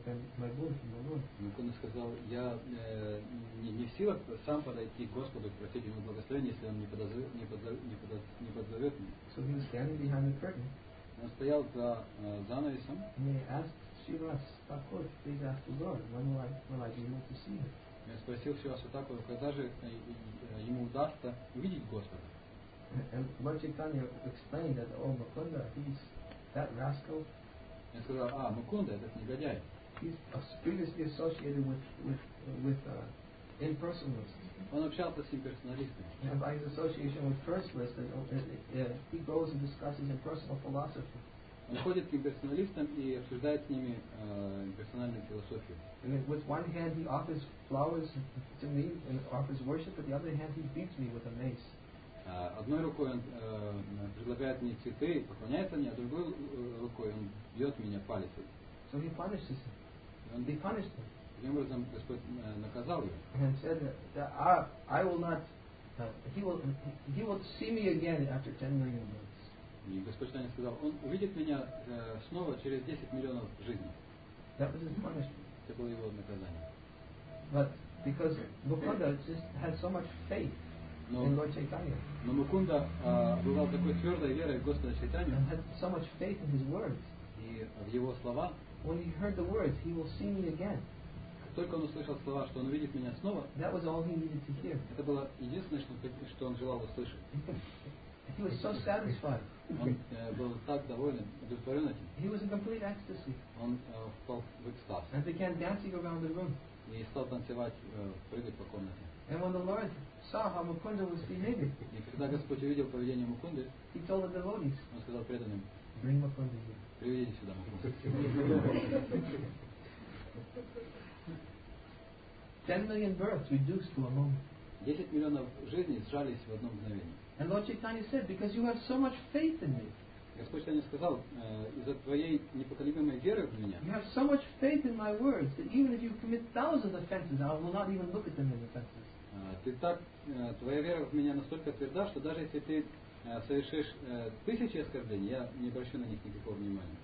Speaker 1: Мукунда сказал, я э, не, не в силах сам подойти к Господу и просить ему благословения, если он не подозрет, не, подозрет, не, подозрет, не подзовет меня.
Speaker 2: So he was standing behind the curtain.
Speaker 1: Он стоял за э, занавесом.
Speaker 2: And he asked Srivas Thakur, please ask the Lord, when will I, will I be able to see him?
Speaker 1: Я спросил Шриваса Тхакура, когда же ему удастся увидеть Господа.
Speaker 2: And Lord Chaitanya explained that, oh, Mukunda, he's that rascal.
Speaker 1: Я сказал, а, Мукунда, этот негодяй.
Speaker 2: He's previously associated with with with uh, impersonalists.
Speaker 1: Он общался с имперсоналистами.
Speaker 2: And by his association with personalists, uh, uh, he goes and discusses impersonal philosophy.
Speaker 1: Он ходит к имперсоналистам и обсуждает с ними э, имперсональную философию.
Speaker 2: And with one hand he offers flowers to me and offers worship, with the other hand he beats me with a mace.
Speaker 1: Одной рукой он э, предлагает мне цветы, поклоняется мне, а другой рукой он бьет меня палицей.
Speaker 2: So he punishes him.
Speaker 1: Он,
Speaker 2: he punished him.
Speaker 1: Таким образом Господь э, наказал его.
Speaker 2: And said that, that I, I will not. Uh, he will he will see me again after ten million years.
Speaker 1: И Господь Чайтанья сказал, он увидит меня э, снова через десять миллионов жизней.
Speaker 2: That was his punishment.
Speaker 1: Это было его наказание.
Speaker 2: But because Mukunda just had so much faith
Speaker 1: но,
Speaker 2: in Lord Chaitanya.
Speaker 1: Но Мукунда э, обладал такой твердой верой в Господа Чайтанью.
Speaker 2: And had so much faith in his words.
Speaker 1: И в его слова.
Speaker 2: When he heard the words, he will see me again.
Speaker 1: Как только он услышал слова, что он увидит меня снова,
Speaker 2: that was all he needed to hear.
Speaker 1: Это было единственное, что, что он желал услышать.
Speaker 2: If He was so satisfied.
Speaker 1: Он э, был так доволен, удовлетворен этим.
Speaker 2: He was in complete ecstasy.
Speaker 1: Он э, впал в экстаз.
Speaker 2: And began dancing around the room.
Speaker 1: И стал танцевать, э, прыгать по комнате.
Speaker 2: And when the Lord saw how Mukunda was behaving,
Speaker 1: И когда Господь увидел поведение Мукунды,
Speaker 2: he told the devotees,
Speaker 1: он сказал преданным:
Speaker 2: bring Mukunda here.
Speaker 1: приведите сюда Мукунду.
Speaker 2: Ten million births reduced to a moment.
Speaker 1: Десять миллионов жизней сжались в одно мгновение.
Speaker 2: And Lord Chaitanya said, because you have so much faith in me,
Speaker 1: Господь Чайтанья сказал: э, из-за твоей непоколебимой веры в меня,
Speaker 2: you have so much faith in my words, that even if you commit thousands of offenses, I will not even look at them as offenses.
Speaker 1: э, ты так, э, твоя вера в меня настолько тверда, что даже если ты э, совершишь э, тысячи оскорблений, я не обращу на них никакого внимания.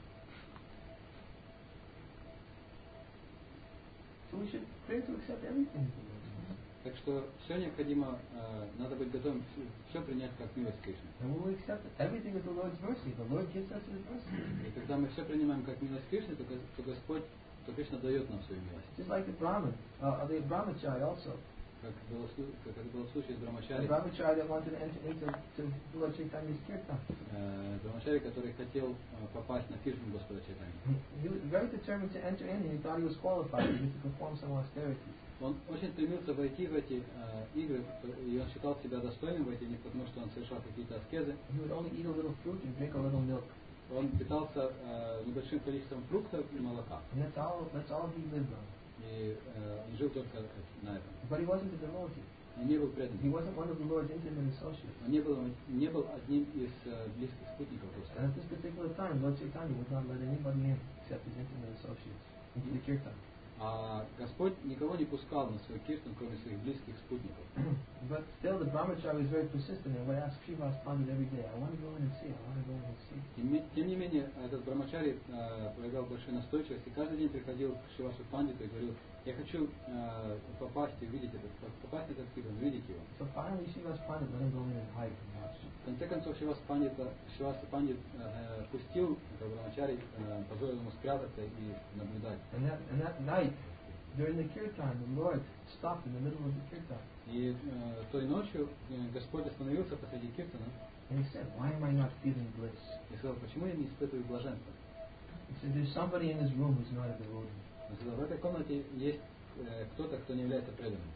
Speaker 2: So we should pray to accept everything.
Speaker 1: Так что все необходимо, э, надо быть готовым все, все принять как милость Кришны.
Speaker 2: And when we accept everything as the Lord's mercy, the Lord gives us His mercy.
Speaker 1: И когда мы все принимаем как милость Кришны, то, Гос- то Господь, то Кришна дает нам свою милость.
Speaker 2: Just like the Brahmin, uh, the Brahmachari also.
Speaker 1: Как было, в слу- как это было в случае с
Speaker 2: The
Speaker 1: Брамачари.
Speaker 2: Brahmachari that wanted to enter into to Lord Chaitanya's kirtan.
Speaker 1: Э, Брамачари, который хотел э, попасть на киртан Господа Чайтаньи.
Speaker 2: He was very determined to enter in, and he thought he was qualified to perform some austerities.
Speaker 1: Он очень стремился войти в эти э, игры, и он считал себя достойным войти в них, потому что он совершал какие-то аскезы.
Speaker 2: He would only eat a little fruit and drink a little milk.
Speaker 1: Он питался э, небольшим количеством фруктов и молока.
Speaker 2: And that's all, that's all he lived on.
Speaker 1: И э, он жил только на этом.
Speaker 2: But he wasn't a devotee.
Speaker 1: Он не был
Speaker 2: He
Speaker 1: преданным.
Speaker 2: wasn't one of the Lord's intimate associates.
Speaker 1: Он не был, не был одним из э, близких спутников
Speaker 2: And
Speaker 1: Господа.
Speaker 2: at this particular time, Lord Chaitanya would not let anybody in except his intimate associates into the kirtan.
Speaker 1: А Господь никого не пускал на свой киртан, кроме своих близких спутников.
Speaker 2: But still, the Brahmachari was very persistent and would ask Srivas Pandit every day, I want to go in and see, I want to go in and see.
Speaker 1: Тем, не- тем не менее, этот Брамачари э, проявлял большую настойчивость и каждый день приходил к Шривасу Пандиту и говорил: я хочу э, попасть и увидеть этот, попасть на этот киртан, увидеть его.
Speaker 2: So finally, Srivas Pandit let him go in and hide and watch.
Speaker 1: В конце концов, Шривас Пандита, Шриваса Пандит э, пустил этого Брамачари, э, позволил ему спрятаться и наблюдать.
Speaker 2: And that, and that night, during the kirtan, the Lord stopped in the middle of the kirtan.
Speaker 1: И э, той ночью э, Господь остановился посреди киртана
Speaker 2: And he said, why am I not feeling bliss?
Speaker 1: и сказал: почему я не испытываю блаженства?
Speaker 2: He said, there's somebody in this room who's not a devotee.
Speaker 1: Он сказал: в этой комнате есть э, кто-то, кто не является преданным.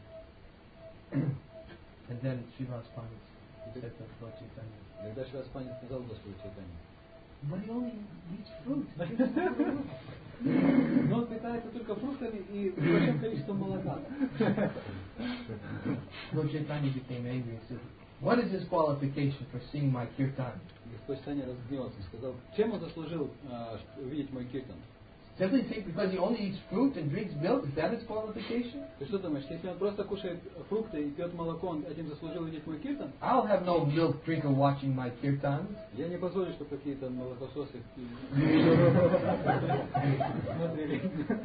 Speaker 2: And then Srivas Pandit said to Lord Chaitanya,
Speaker 1: И тогда Шривас Пандит сказал Господу Чайтанье:
Speaker 2: but he only eats fruit.
Speaker 1: но он питается только фруктами и большим количеством молока.
Speaker 2: Lord Chaitanya became angry and said, what is his qualification for seeing my kirtan?
Speaker 1: Господь Чайтанья разгневался и сказал: чем он заслужил э, увидеть мой киртан?
Speaker 2: Simply think because he only eats fruit and drinks milk, is that his qualification?
Speaker 1: Ты что думаешь, если он просто кушает фрукты и пьет молоко, он этим заслужил увидеть мой киртан?
Speaker 2: I'll have no milk drinker watching my kirtans.
Speaker 1: Я не позволю, чтобы какие-то молокососы смотрели.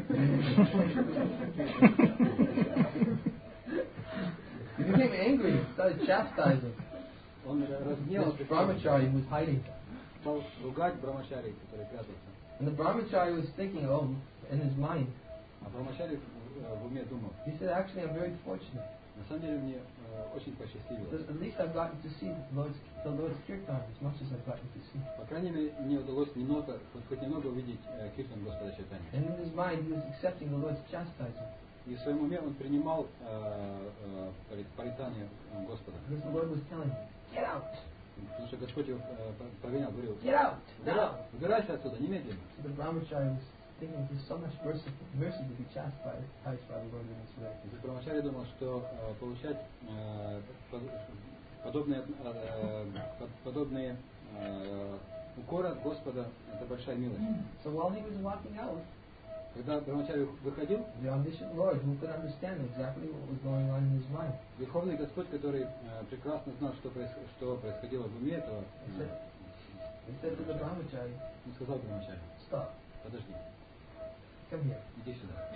Speaker 2: He became angry and started chastising
Speaker 1: Он разгневался,
Speaker 2: this brahmachari who was hiding.
Speaker 1: стал ругать Брамачари, который прятался.
Speaker 2: And the brahmachari was thinking, oh, in his mind,
Speaker 1: А Брамачари в уме думал:
Speaker 2: he said, actually, I'm very fortunate.
Speaker 1: на самом деле мне э, очень посчастливилось.
Speaker 2: Because at least I've gotten to see the Lord's, the Lord's kirtan as much as I've gotten to see.
Speaker 1: По крайней мере, мне удалось немного, хоть, хоть немного увидеть э, киртан Господа Чайтаньи.
Speaker 2: And in his mind, he was accepting the Lord's chastisement.
Speaker 1: И в своем уме он принимал э, э, пари- порицание э, Господа.
Speaker 2: Because the Lord was telling him, get out,
Speaker 1: Потому что Господь его э, прогонял, говорил:
Speaker 2: get out,
Speaker 1: «Убирай-
Speaker 2: now.
Speaker 1: убирайся отсюда, немедленно.
Speaker 2: So the brahmachari was thinking there's so much mercy, mercy to be chastised by the Lord in this way.
Speaker 1: И Брамачари думал, что э, получать э, под- подобные, э, под- подобные э, укоры от Господа — это большая милость.
Speaker 2: So while he was walking out,
Speaker 1: Когда Брамачари выходил,
Speaker 2: the omniscient Lord, who could understand exactly what was going on in his mind,
Speaker 1: Верховный Господь, который э, прекрасно знал, что, проис- что происходило в уме этого,
Speaker 2: he said,
Speaker 1: э,
Speaker 2: he said to the brahmachari,
Speaker 1: он сказал Брамачари:
Speaker 2: stop,
Speaker 1: подожди,
Speaker 2: come here.
Speaker 1: иди сюда.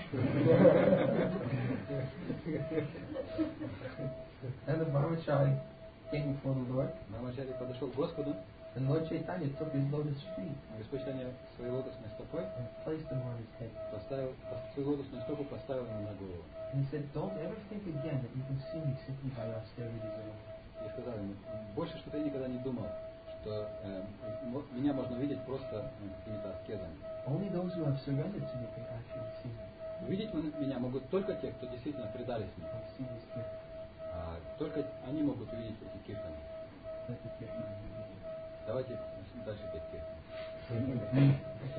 Speaker 2: And the brahmachari came before the Lord,
Speaker 1: Брамачари подошел к Господу,
Speaker 2: and Lord Chaitanya took his lotus feet
Speaker 1: а Господь Чайтанья своей лотосной стопой
Speaker 2: and placed them on his head.
Speaker 1: поставил, свою лотосную стопу поставил ему на голову.
Speaker 2: And he said, don't ever think again that you can see me simply by austerities alone.
Speaker 1: И сказал ему: больше, что ты никогда не думал, то э, меня можно увидеть просто э, какими-то аскезами.
Speaker 2: Only those who have surrendered to me can actually see me.
Speaker 1: Увидеть меня могут только те, кто действительно предались мне.
Speaker 2: See this gift.
Speaker 1: А, только они могут увидеть эти киртаны.
Speaker 2: Let the gift.
Speaker 1: Давайте дальше петь киртаны.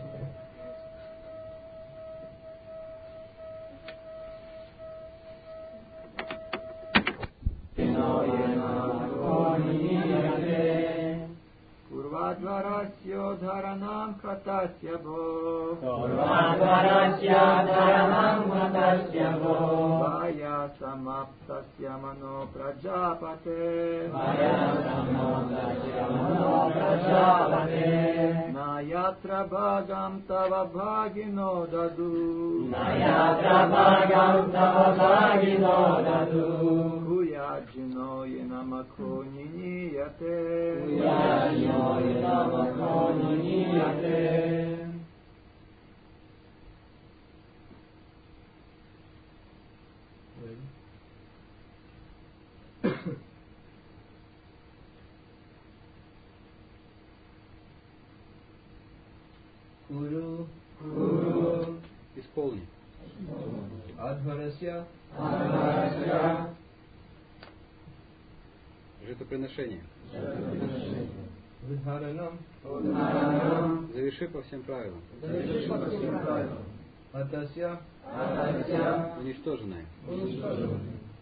Speaker 2: Kurvadvarasya dharanam khatasya bho
Speaker 4: Kurvadvarasya dharanam khatasya bho
Speaker 2: Vaya samaptasya mano prajapate
Speaker 4: Vaya samaptasya mano prajapate
Speaker 2: Nayatra bhagam tava bhagino dadu
Speaker 4: Nayatra bhagam tava bhagino dadu
Speaker 2: Kuyajino yenamako niniyate
Speaker 4: Kuyajino yenamako niniyate Guru, Guru,
Speaker 1: Исполни.
Speaker 2: Adharasya,
Speaker 4: Adharasya,
Speaker 1: Жертвоприношение.
Speaker 2: Vidharanam,
Speaker 4: Udharanam,
Speaker 1: Заверши по всем правилам.
Speaker 4: Заверши по всем правилам.
Speaker 2: Atasya,
Speaker 4: Адасya,
Speaker 1: Уничтоженное.
Speaker 4: уничтоженное.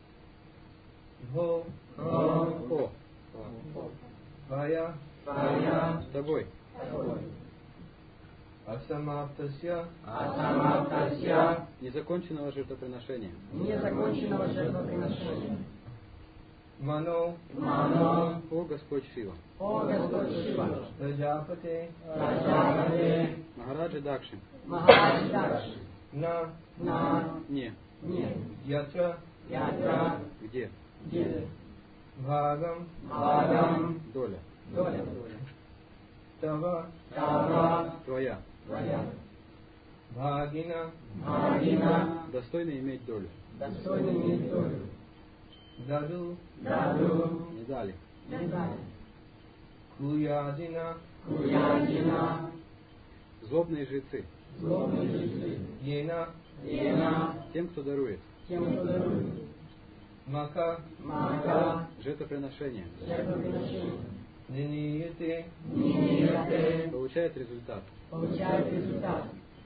Speaker 2: Bho,
Speaker 4: О,
Speaker 1: О,
Speaker 2: Vaya,
Speaker 4: Vaya,
Speaker 1: с тобой.
Speaker 4: Тобой.
Speaker 2: Asamaptasya,
Speaker 4: Асамаптасya,
Speaker 1: Незаконченного жертвоприношения.
Speaker 4: незаконченного жертвоприношения.
Speaker 2: Mano,
Speaker 4: Мано,
Speaker 1: О Господь Шива.
Speaker 4: О Господь Шива,
Speaker 2: Prajapate,
Speaker 4: Раджапате,
Speaker 1: Махараджа Дакши.
Speaker 4: Махарадж Дакши,
Speaker 2: Na,
Speaker 4: На,
Speaker 1: Не.
Speaker 4: Не,
Speaker 2: Yatra,
Speaker 4: Ятра,
Speaker 1: Где?
Speaker 4: Где,
Speaker 2: Bhagam,
Speaker 4: Бхагам,
Speaker 1: Доля.
Speaker 4: Доля,
Speaker 2: Tava,
Speaker 4: Тава,
Speaker 1: Твоя.
Speaker 4: Твоя,
Speaker 2: Bhagina,
Speaker 4: Бхагина,
Speaker 1: Достойно иметь долю.
Speaker 4: достойный иметь долю.
Speaker 2: Dadu,
Speaker 4: Даду,
Speaker 1: Не дали.
Speaker 4: не дай.
Speaker 2: Kuyadina,
Speaker 4: Куядина,
Speaker 1: Злобные жрецы.
Speaker 4: злобные жрецы,
Speaker 2: Yena,
Speaker 4: Ена,
Speaker 1: Тем, кто дарует.
Speaker 4: тем, кто дарует.
Speaker 2: Maka,
Speaker 4: Мака,
Speaker 1: Жертвоприношение.
Speaker 4: жертвоприношение.
Speaker 2: Niniyate,
Speaker 4: Нинияте,
Speaker 1: Получает результат.
Speaker 4: получает результат.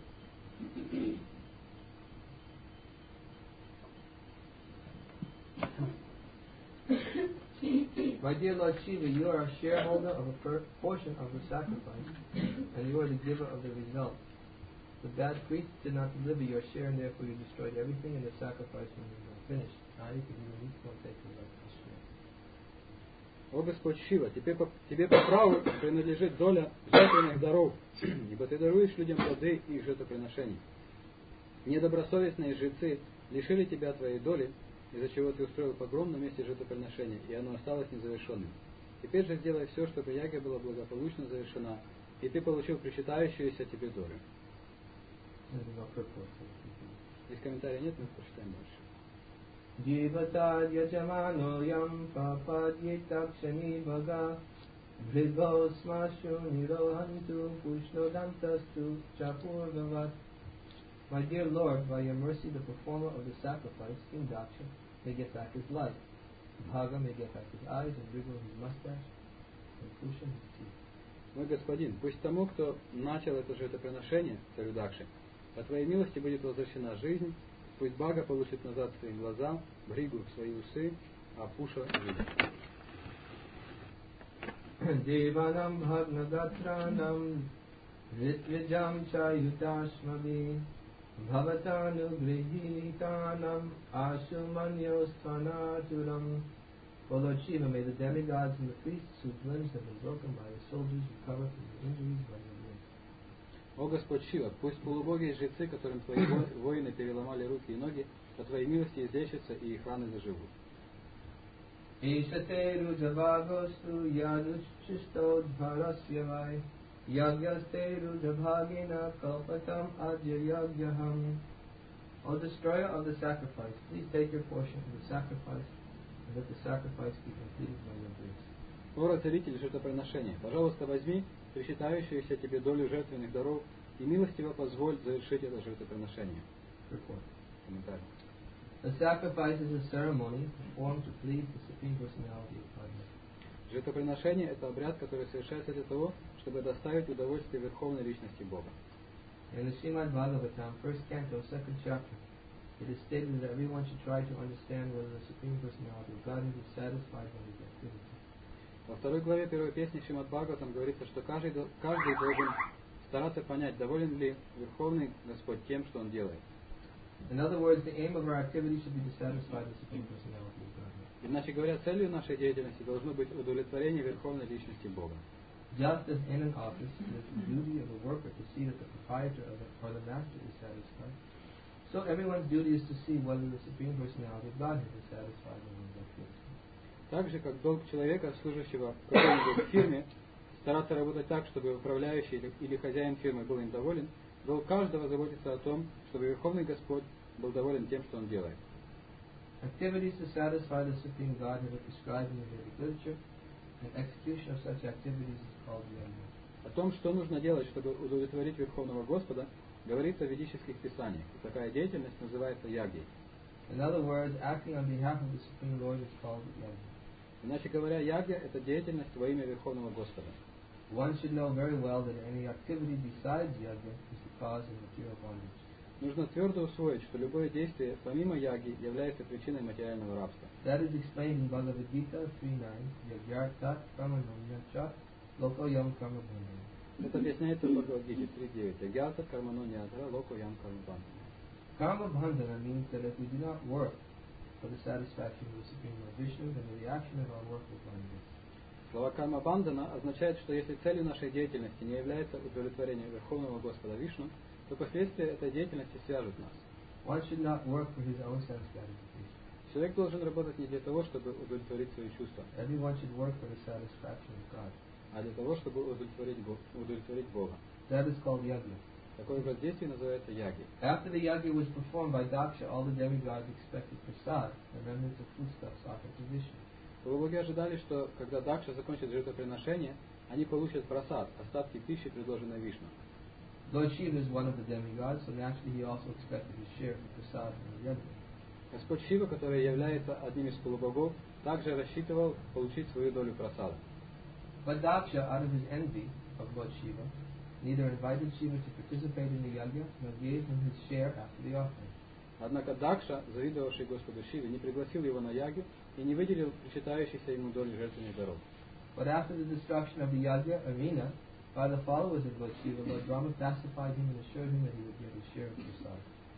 Speaker 2: My dear Lord Shiva, you are a shareholder of a per- portion of the sacrifice, and you are the giver of the result. The bad priests did not deliver your share, and therefore you destroyed everything in the sacrifice when you were finished. Now you can do each one take the right share.
Speaker 1: О Господь Шива, тебе по, тебе по праву принадлежит доля жертвенных даров, ибо ты даруешь людям плоды их жертвоприношений. Недобросовестные жрецы лишили тебя твоей доли, из-за чего ты устроил погром на месте жертвоприношения, и оно осталось незавершенным. Теперь же сделай все, чтобы яга была благополучно завершена, и ты получил причитающуюся тебе долю. Здесь комментария нет, мы прочитаем дальше.
Speaker 2: Jivatad yajamano yam papadyetakshani vaga Vridvo smashu nirohantu pushnodantastu chapurvavat. My dear Lord, by your mercy the performer of the sacrifice, King Daksha, may get back his life. Bhaga may get back his eyes, and Vrigo his mustache, and Pusha his teeth.
Speaker 1: Мой господин, пусть тому, кто начал это жертвоприношение, царю Дакши, по твоей милости будет возвращена жизнь, пусть Бага получит назад свои глаза, Бригу свои усы, а Пуша жизнь.
Speaker 2: Devanam bhagnadratranam ritvijam chayutashmavi bhavatanu grihitanam ashumanyosthanaturam. O Lord Shiva, may the demigods and the priests whose limbs have been broken by the soldiers recover from the injuries by your will.
Speaker 1: О Господь Шива, пусть полубоги и жрецы, которым твои во- воины переломали руки и ноги, по твоей милости излечатся и их раны заживут.
Speaker 2: Ishate rujavagostu yadushchisto dvarasyavai yagyaste rujavagina kalpatam adyayagyaham. O destroyer of the sacrifice, please take your portion of the sacrifice, and let the sacrifice be completed by your grace.
Speaker 1: о разделитель жертвоприношения, пожалуйста, возьми причитающуюся тебе долю жертвенных даров и милостиво позволь завершить это жертвоприношение. Комментарий.
Speaker 2: The sacrifice is a ceremony performed to please the Supreme Personality of Godhead.
Speaker 1: Жертвоприношение – это обряд, который совершается для того, чтобы доставить удовольствие Верховной Личности Бога.
Speaker 2: In the Srimad Bhagavatam, first canto, second chapter, it is stated that everyone should try to understand whether the Supreme Personality of Godhead is satisfied by his activity.
Speaker 1: Во второй главе первой песни Шримад Бхагаватам говорится, что каждый, каждый должен стараться понять, доволен ли Верховный Господь тем, что он делает.
Speaker 2: In other words, the aim of our activity should be to satisfy the Supreme Personality of Godhead.
Speaker 1: Иначе говоря, целью нашей деятельности должно быть удовлетворение Верховной Личности Бога.
Speaker 2: Just as in an office, it is the duty of the worker to see that the proprietor of the, or the master is satisfied, so everyone's duty is to see whether the Supreme Personality of Godhead is satisfied with his activity.
Speaker 1: Так же, как долг человека, служащего в какой-нибудь фирме, стараться работать так, чтобы управляющий или, или хозяин фирмы был им доволен, долг каждого заботиться о том, чтобы Верховный Господь был доволен тем, что он делает.
Speaker 2: Activities to satisfy the Supreme Godhead are prescribed in the Vedic literature, and execution of such activities is called yajna.
Speaker 1: О том, что нужно делать, чтобы удовлетворить Верховного Господа, говорится в ведических писаниях, и такая деятельность называется ягьей.
Speaker 2: In other words, acting on behalf of the Supreme Lord is called yajna.
Speaker 1: Иначе говоря, ягья – это деятельность во имя Верховного Господа.
Speaker 2: One should know very well that any activity besides yajna is the cause of material bondage.
Speaker 1: Нужно твердо усвоить, что любое действие, помимо яги, является причиной материального рабства.
Speaker 2: That is explained in Bhagavad Gita three nine, Yagyartat Karmanonyacha Loko Yam Karma Bandhana.
Speaker 1: Это объясняется в Бхагавад-гите три девять. Ягьята кармано ньятара локо ям карма.
Speaker 2: Karma Bandhana means that if we do not work for the satisfaction of the Supreme Lord Vishnu, then the reaction of our work will bind us.
Speaker 1: Слова карма бандана означает, что если целью нашей деятельности не является удовлетворение Верховного Господа Вишну, то последствия этой деятельности свяжут нас.
Speaker 2: One should not work for his own self-gratification.
Speaker 1: Человек должен работать не для того, чтобы удовлетворить свои чувства,
Speaker 2: Everyone should work for the satisfaction of God.
Speaker 1: а для того, чтобы удовлетворить, Бог, удовлетворить Бога.
Speaker 2: That is called yajna.
Speaker 1: Такой образ действий называется яги.
Speaker 2: After the yajna was performed by Daksha, all the demigods expected prasad, the remnants of foodstuffs offered to Vishnu.
Speaker 1: Боги ожидали, что когда Дакша закончит жертвоприношение, они получат прасад, остатки пищи, предложенной Вишну.
Speaker 2: Lord Shiva is one of the demigods, so naturally he also expected his share of the prasad from the yajna.
Speaker 1: Господь Шива, который является одним из полубогов, также рассчитывал получить свою долю прасада.
Speaker 2: But Daksha, out of his envy of Lord Shiva, neither invited Shiva to participate in the yajna, nor gave him his share after the offering.
Speaker 1: Однако Дакша, завидовавший Господу Шиве, не пригласил его на ягью и не выделил причитающейся ему доли жертвенных даров.
Speaker 2: But after the destruction of the yajna arena, by the followers of Lord Shiva, Lord Brahma pacified him and assured him that he would get his share of prasad.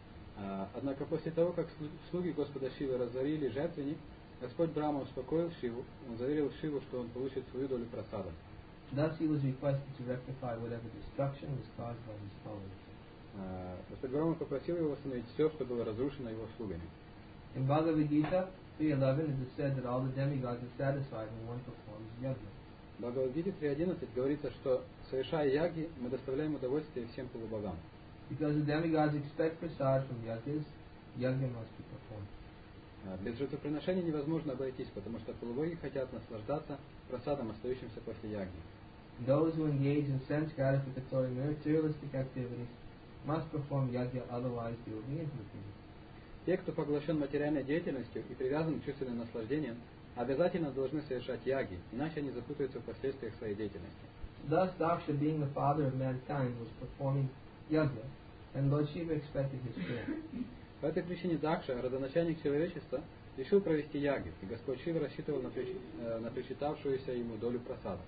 Speaker 1: Однако после того, как слуги Господа Шивы разорили жертвенник, Господь Брахма успокоил Шиву, он заверил Шиву, что он получит свою долю прасада.
Speaker 2: Thus he was requested to rectify whatever destruction was caused by his followers.
Speaker 1: Господь Брахма попросил его восстановить все, что было разрушено его слугами.
Speaker 2: In Bhagavad Gita three eleven it is said that all the demigods are satisfied when one performs yajna.
Speaker 1: В Бхагавад-гите три одиннадцать говорится, что совершая яги, мы доставляем удовольствие всем полубогам.
Speaker 2: Because the demigods expect prasad from yajnas, yajna must be performed.
Speaker 1: Без жертвоприношения невозможно обойтись, потому что полубоги хотят наслаждаться прасадом, остающимся после яги.
Speaker 2: Those who engage in sense gratificatory materialistic activities must perform yajna, otherwise they will be implicated.
Speaker 1: Те, кто поглощен материальной деятельностью и привязан к чувственным наслаждениям, обязательно должны совершать яги, иначе они запутаются в последствиях своей деятельности.
Speaker 2: Thus, Daksha, being the father of mankind, was performing yajna, and Lord Shiva expected his share.
Speaker 1: По этой причине Дакша, родоначальник человечества, решил провести яги, и Господь Шива рассчитывал на, причи, э, на причитавшуюся ему долю прасада.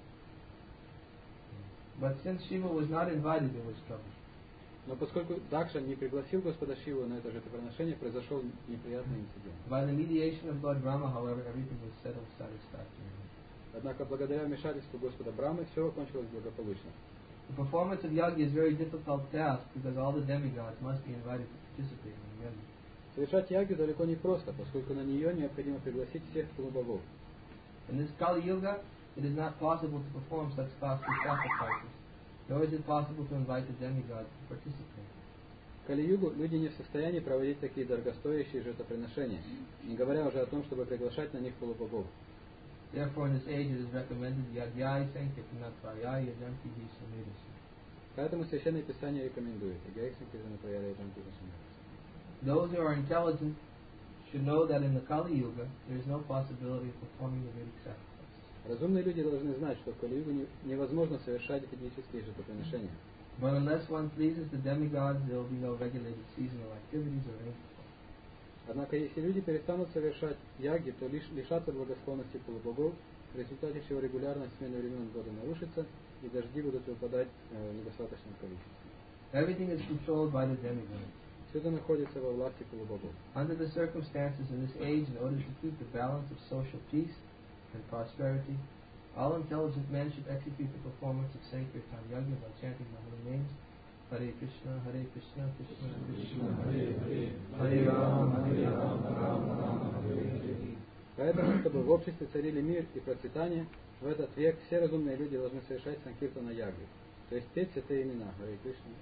Speaker 2: But since Shiva was not invited, there was trouble.
Speaker 1: Но поскольку Дакша не пригласил Господа Шиву на это жертвоприношение, произошел неприятный инцидент.
Speaker 2: By the mediation of Lord Brahma, however, everything was settled satisfactorily.
Speaker 1: Однако, благодаря вмешательству Господа Брамы, все окончилось благополучно.
Speaker 2: The performance of yajna is a very difficult task because all the demigods must be invited to participate in the yajna.
Speaker 1: Совершать ягью далеко не просто, поскольку на нее необходимо пригласить всех полубогов.
Speaker 2: In this Kali Yuga, it is not possible to perform such costly sacrifices, nor is it possible to invite the demigods to participate.
Speaker 1: В Кали-югу люди не в состоянии проводить такие дорогостоящие жертвоприношения, не говоря уже о том, чтобы приглашать на них полубогов.
Speaker 2: Therefore, in this age, it is recommended Yagyai Sankirtana Prayaya Jantihi Samedasi.
Speaker 1: Поэтому Священное Писание рекомендует Ягьяй Санкиртана Праяя Jantihi Samedasi.
Speaker 2: Those who are intelligent should know that in the Kali Yuga, there is no possibility of performing the Vedic sacrifices.
Speaker 1: Разумные люди должны знать, что в Кали-югу не- невозможно совершать ведические жертвоприношения.
Speaker 2: But unless one pleases the demigods, there will be no regulated seasonal activities or anything.
Speaker 1: Однако, если люди перестанут совершать яги, то лишь лишатся благосклонности полубогов, в результате чего регулярность смены времен года нарушится, и дожди будут выпадать э, в недостаточном количестве.
Speaker 2: Everything is controlled by the demigods.
Speaker 1: Все это находится во власти полубогов.
Speaker 2: Under the circumstances in this age, in order to keep the balance of social peace and prosperity, all intelligent men should execute the performance of Sankirtan Yajna by chanting the holy names Hare Krishna, Hare Krishna, Krishna Krishna, Hare Hare, Hare Rama, Hare Rama, Rama Rama, Hare Hare.
Speaker 1: Поэтому, чтобы в обществе царили мир и процветание, в этот век все разумные люди должны совершать Санкиртана Ягу, то есть петь святые имена Харе Кришна.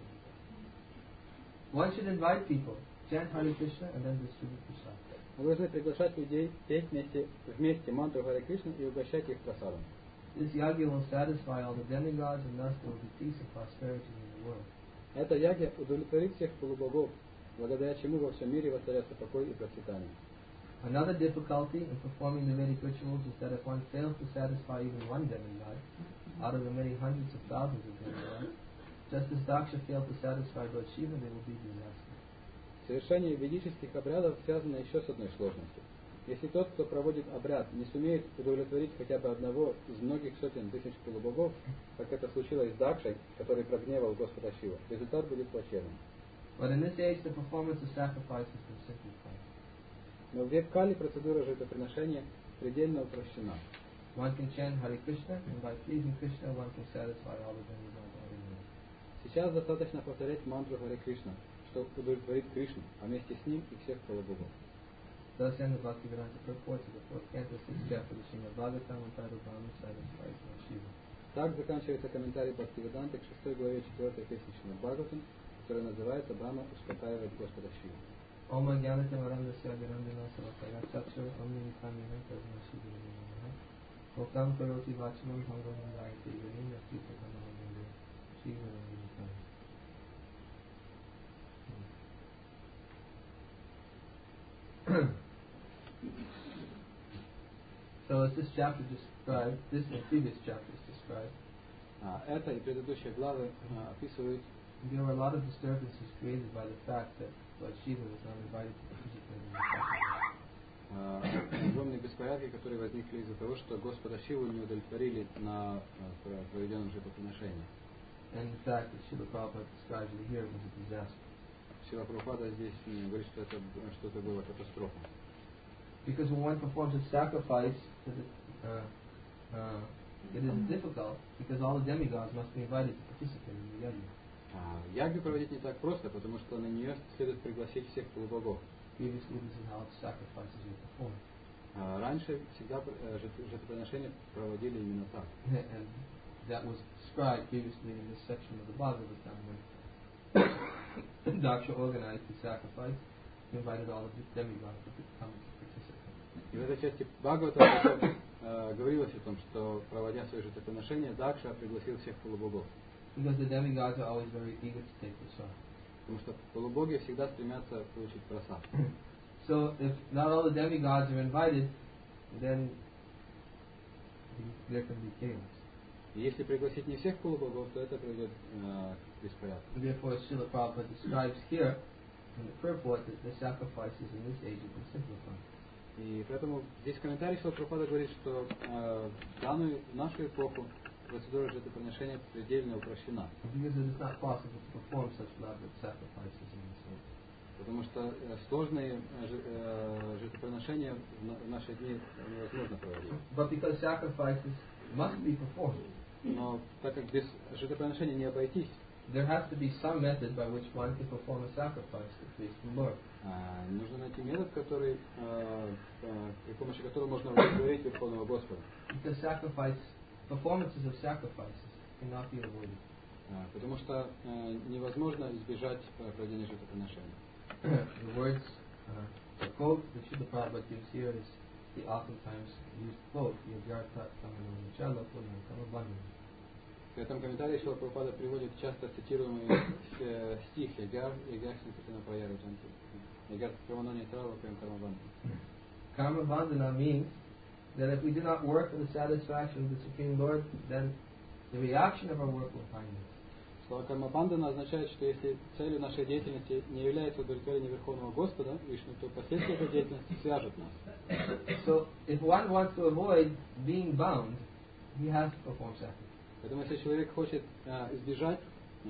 Speaker 2: One should invite people, chant Hare Krishna, and then distribute prasad.
Speaker 1: Мы должны приглашать людей петь вместе, вместе мантру Харе Кришна и угощать их прасадом.
Speaker 2: This yagya will satisfy all the demigods, and thus there will be peace and prosperity in the world.
Speaker 1: Эта ягья удовлетворит всех полубогов, благодаря чему во всем мире воцарятся покой и процветание.
Speaker 2: Another difficulty in performing the Vedic rituals is that if one fails to satisfy even one demigod out of the many hundreds of thousands of demigods, just as Daksha failed to satisfy Lord Shiva, there will be disaster.
Speaker 1: Совершение ведических обрядов связано еще с одной сложностью. Если тот, кто проводит обряд, не сумеет удовлетворить хотя бы одного из многих сотен тысяч полубогов, как это случилось с Дакшей, который прогневал Господа Шива, результат будет плачевным.
Speaker 2: But in this age, the performance of sacrifice has been simplified.
Speaker 1: Но в век Кали процедура жертвоприношения предельно упрощена.
Speaker 2: One can chant Hare Krishna, and by pleasing Krishna, one can satisfy all the demigods automatically.
Speaker 1: Сейчас достаточно повторять мантру Харе Кришна, чтобы удовлетворить Кришну, а вместе с ним и всех полубогов.
Speaker 2: Thus end the Bhaktivedanta purport to the fourth canto, sixth chapter of the Srimad Bhagavatam, entitled Brahma Satisfies Lord Shiva.
Speaker 1: Так заканчивается комментарий Бхактивиданты к шестой главе четвертой песни Шримад Бхагаватам, которая называется «Брахма успокаивает Господа Шиву».
Speaker 2: Om Jnanatam Arandasya Janandana Sarakaya Chakshur Omnikamina Prasna Shivya Namaha Okam Karoti Vachamam Bhangam Gayati Vinina Sita Kanamandya Shivya Namaha. So as this chapter described, this and previous chapters described,
Speaker 1: А это и предыдущие главы а, описывают,
Speaker 2: there were a lot of disturbances created by the fact that Lord Shiva was not invited to participate in the sacrifice.
Speaker 1: а, огромные беспорядки, которые возникли из-за того, что Господа Шиву не удовлетворили на а, проведенном жертвоприношении.
Speaker 2: And in fact, as Srila Prabhupada describes it here, it was a disaster.
Speaker 1: Шрила Прабхупада здесь м, говорит, что это, что это была катастрофа.
Speaker 2: Because when one performs a sacrifice, to the, uh, uh, it is difficult because all the demigods must be invited to participate in the yajna.
Speaker 1: А, ягью проводить не так просто, потому что на нее следует пригласить всех полубогов.
Speaker 2: Previously, this is how sacrifices were performed.
Speaker 1: А раньше всегда э, жертв- жертвоприношения проводили именно так.
Speaker 2: And that was described previously in this section of the Bhagavatam when Daksha organized the sacrifice, he invited all of the demigods to come and participate.
Speaker 1: И в этой части Бхагавата э, говорилось о том, что проводя свои жертвоприношения, Дакша пригласил всех полубогов.
Speaker 2: Because the demigods are always very eager to take prasad.
Speaker 1: Потому что полубоги всегда стремятся получить прасад.
Speaker 2: So if not all the demigods are invited, then there can be chaos.
Speaker 1: И если пригласить не всех полубогов, то это приведет э, к беспорядку.
Speaker 2: Therefore, Srila Prabhupada describes here in the purport that the sacrifices in this age have been simplified.
Speaker 1: И поэтому здесь в комментарии Шрила Прабхупада говорит, что э, в данную в нашу эпоху процедура жертвоприношения предельно упрощена.
Speaker 2: Because it is not possible to perform such elaborate sacrifices in this age.
Speaker 1: Потому что э, сложные э, ж- э, жертвоприношения в, на- в наши дни невозможно проводить.
Speaker 2: But because sacrifices must be performed,
Speaker 1: Но так как без жертвоприношения не обойтись,
Speaker 2: there has to be some method by which one can perform a sacrifice to please the Lord.
Speaker 1: а, нужно найти метод, который, э, э, при помощи которого можно удовлетворить Верховного Господа.
Speaker 2: Because sacrifice, performances of sacrifices cannot be avoided.
Speaker 1: А, потому что э, невозможно избежать э, проведения жертвоприношения.
Speaker 2: The words, uh, the quote that Srila Prabhupada gives here is Bhakti oftentimes use quote, Yagyartha Tamanamachala Punam Kamabandhana.
Speaker 1: В этом комментарии Шрила Прабхупада приводит часто цитируемый э, стих Ягар, Ягар Синкатина Праяра Джанти. Ягар Краманани Трава Прем Кармабандхана.
Speaker 2: Karma Bandhana means that if we do not work for the satisfaction of the Supreme Lord, then the reaction of our work will find us.
Speaker 1: Слово Кармабандхана означает, что если целью нашей деятельности не является удовлетворение Верховного Господа, Вишну, то последствия этой деятельности свяжут нас.
Speaker 2: So, if one wants to avoid being bound, he has to perform sacrifice.
Speaker 1: Поэтому если человек хочет э, избежать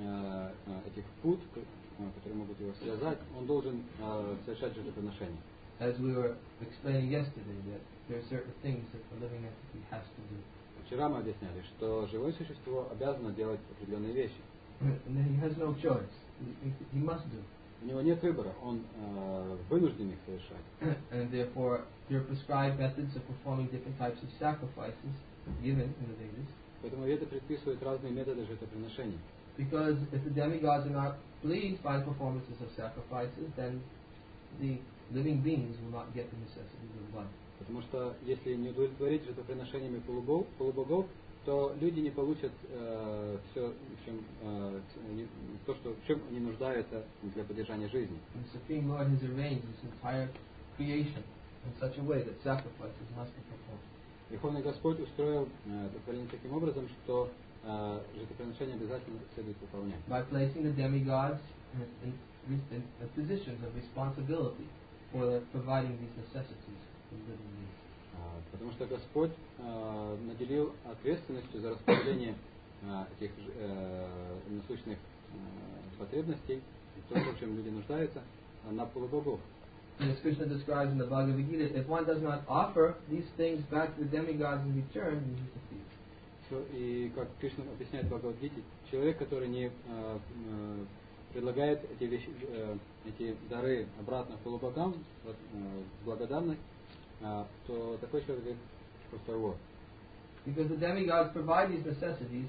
Speaker 1: э, этих пут, которые могут его связать, он должен э, совершать жертвоприношения.
Speaker 2: As we were explaining yesterday, that there are certain things that the living entity has to do.
Speaker 1: Вчера мы объясняли, что живое существо обязано делать определенные вещи.
Speaker 2: And he has no choice. He, he must do.
Speaker 1: У него нет выбора, он э, вынужден их совершать.
Speaker 2: And therefore, there are prescribed methods of performing different types of sacrifices given in the Vedas.
Speaker 1: Поэтому Веды предписывают разные методы жертвоприношений.
Speaker 2: Because if the demigods are not pleased by performances of sacrifices, then the living beings will not get the necessities of life.
Speaker 1: Потому что если не удовлетворить жертвоприношениями полубогов, полубогов то люди не получат э, все, в чем, э, то, что, в чем они нуждаются для поддержания жизни.
Speaker 2: And the Supreme Lord has arranged this entire creation in such a way that sacrifices must be performed.
Speaker 1: Верховный Господь устроил э, творение таким образом, что э, жертвоприношения обязательно следует выполнять.
Speaker 2: By placing the demigods in, in, in, in positions of responsibility for the, providing these necessities for living beings.
Speaker 1: Uh, потому что Господь uh, наделил ответственностью за распределение uh, этих uh, насущных uh, потребностей, то, в чем люди нуждаются, uh, на полубогов.
Speaker 2: And as Krishna describes in the Bhagavad Gita, if one does not offer these things back to the demigods in return, then he's a thief.
Speaker 1: So, и как Кришна объясняет в Бхагавад-гите, человек, который не uh, uh, предлагает эти, вещи, uh, эти дары обратно полубогам, uh, благодарность, uh, то такой человек просто вор.
Speaker 2: Because the demigods provide these necessities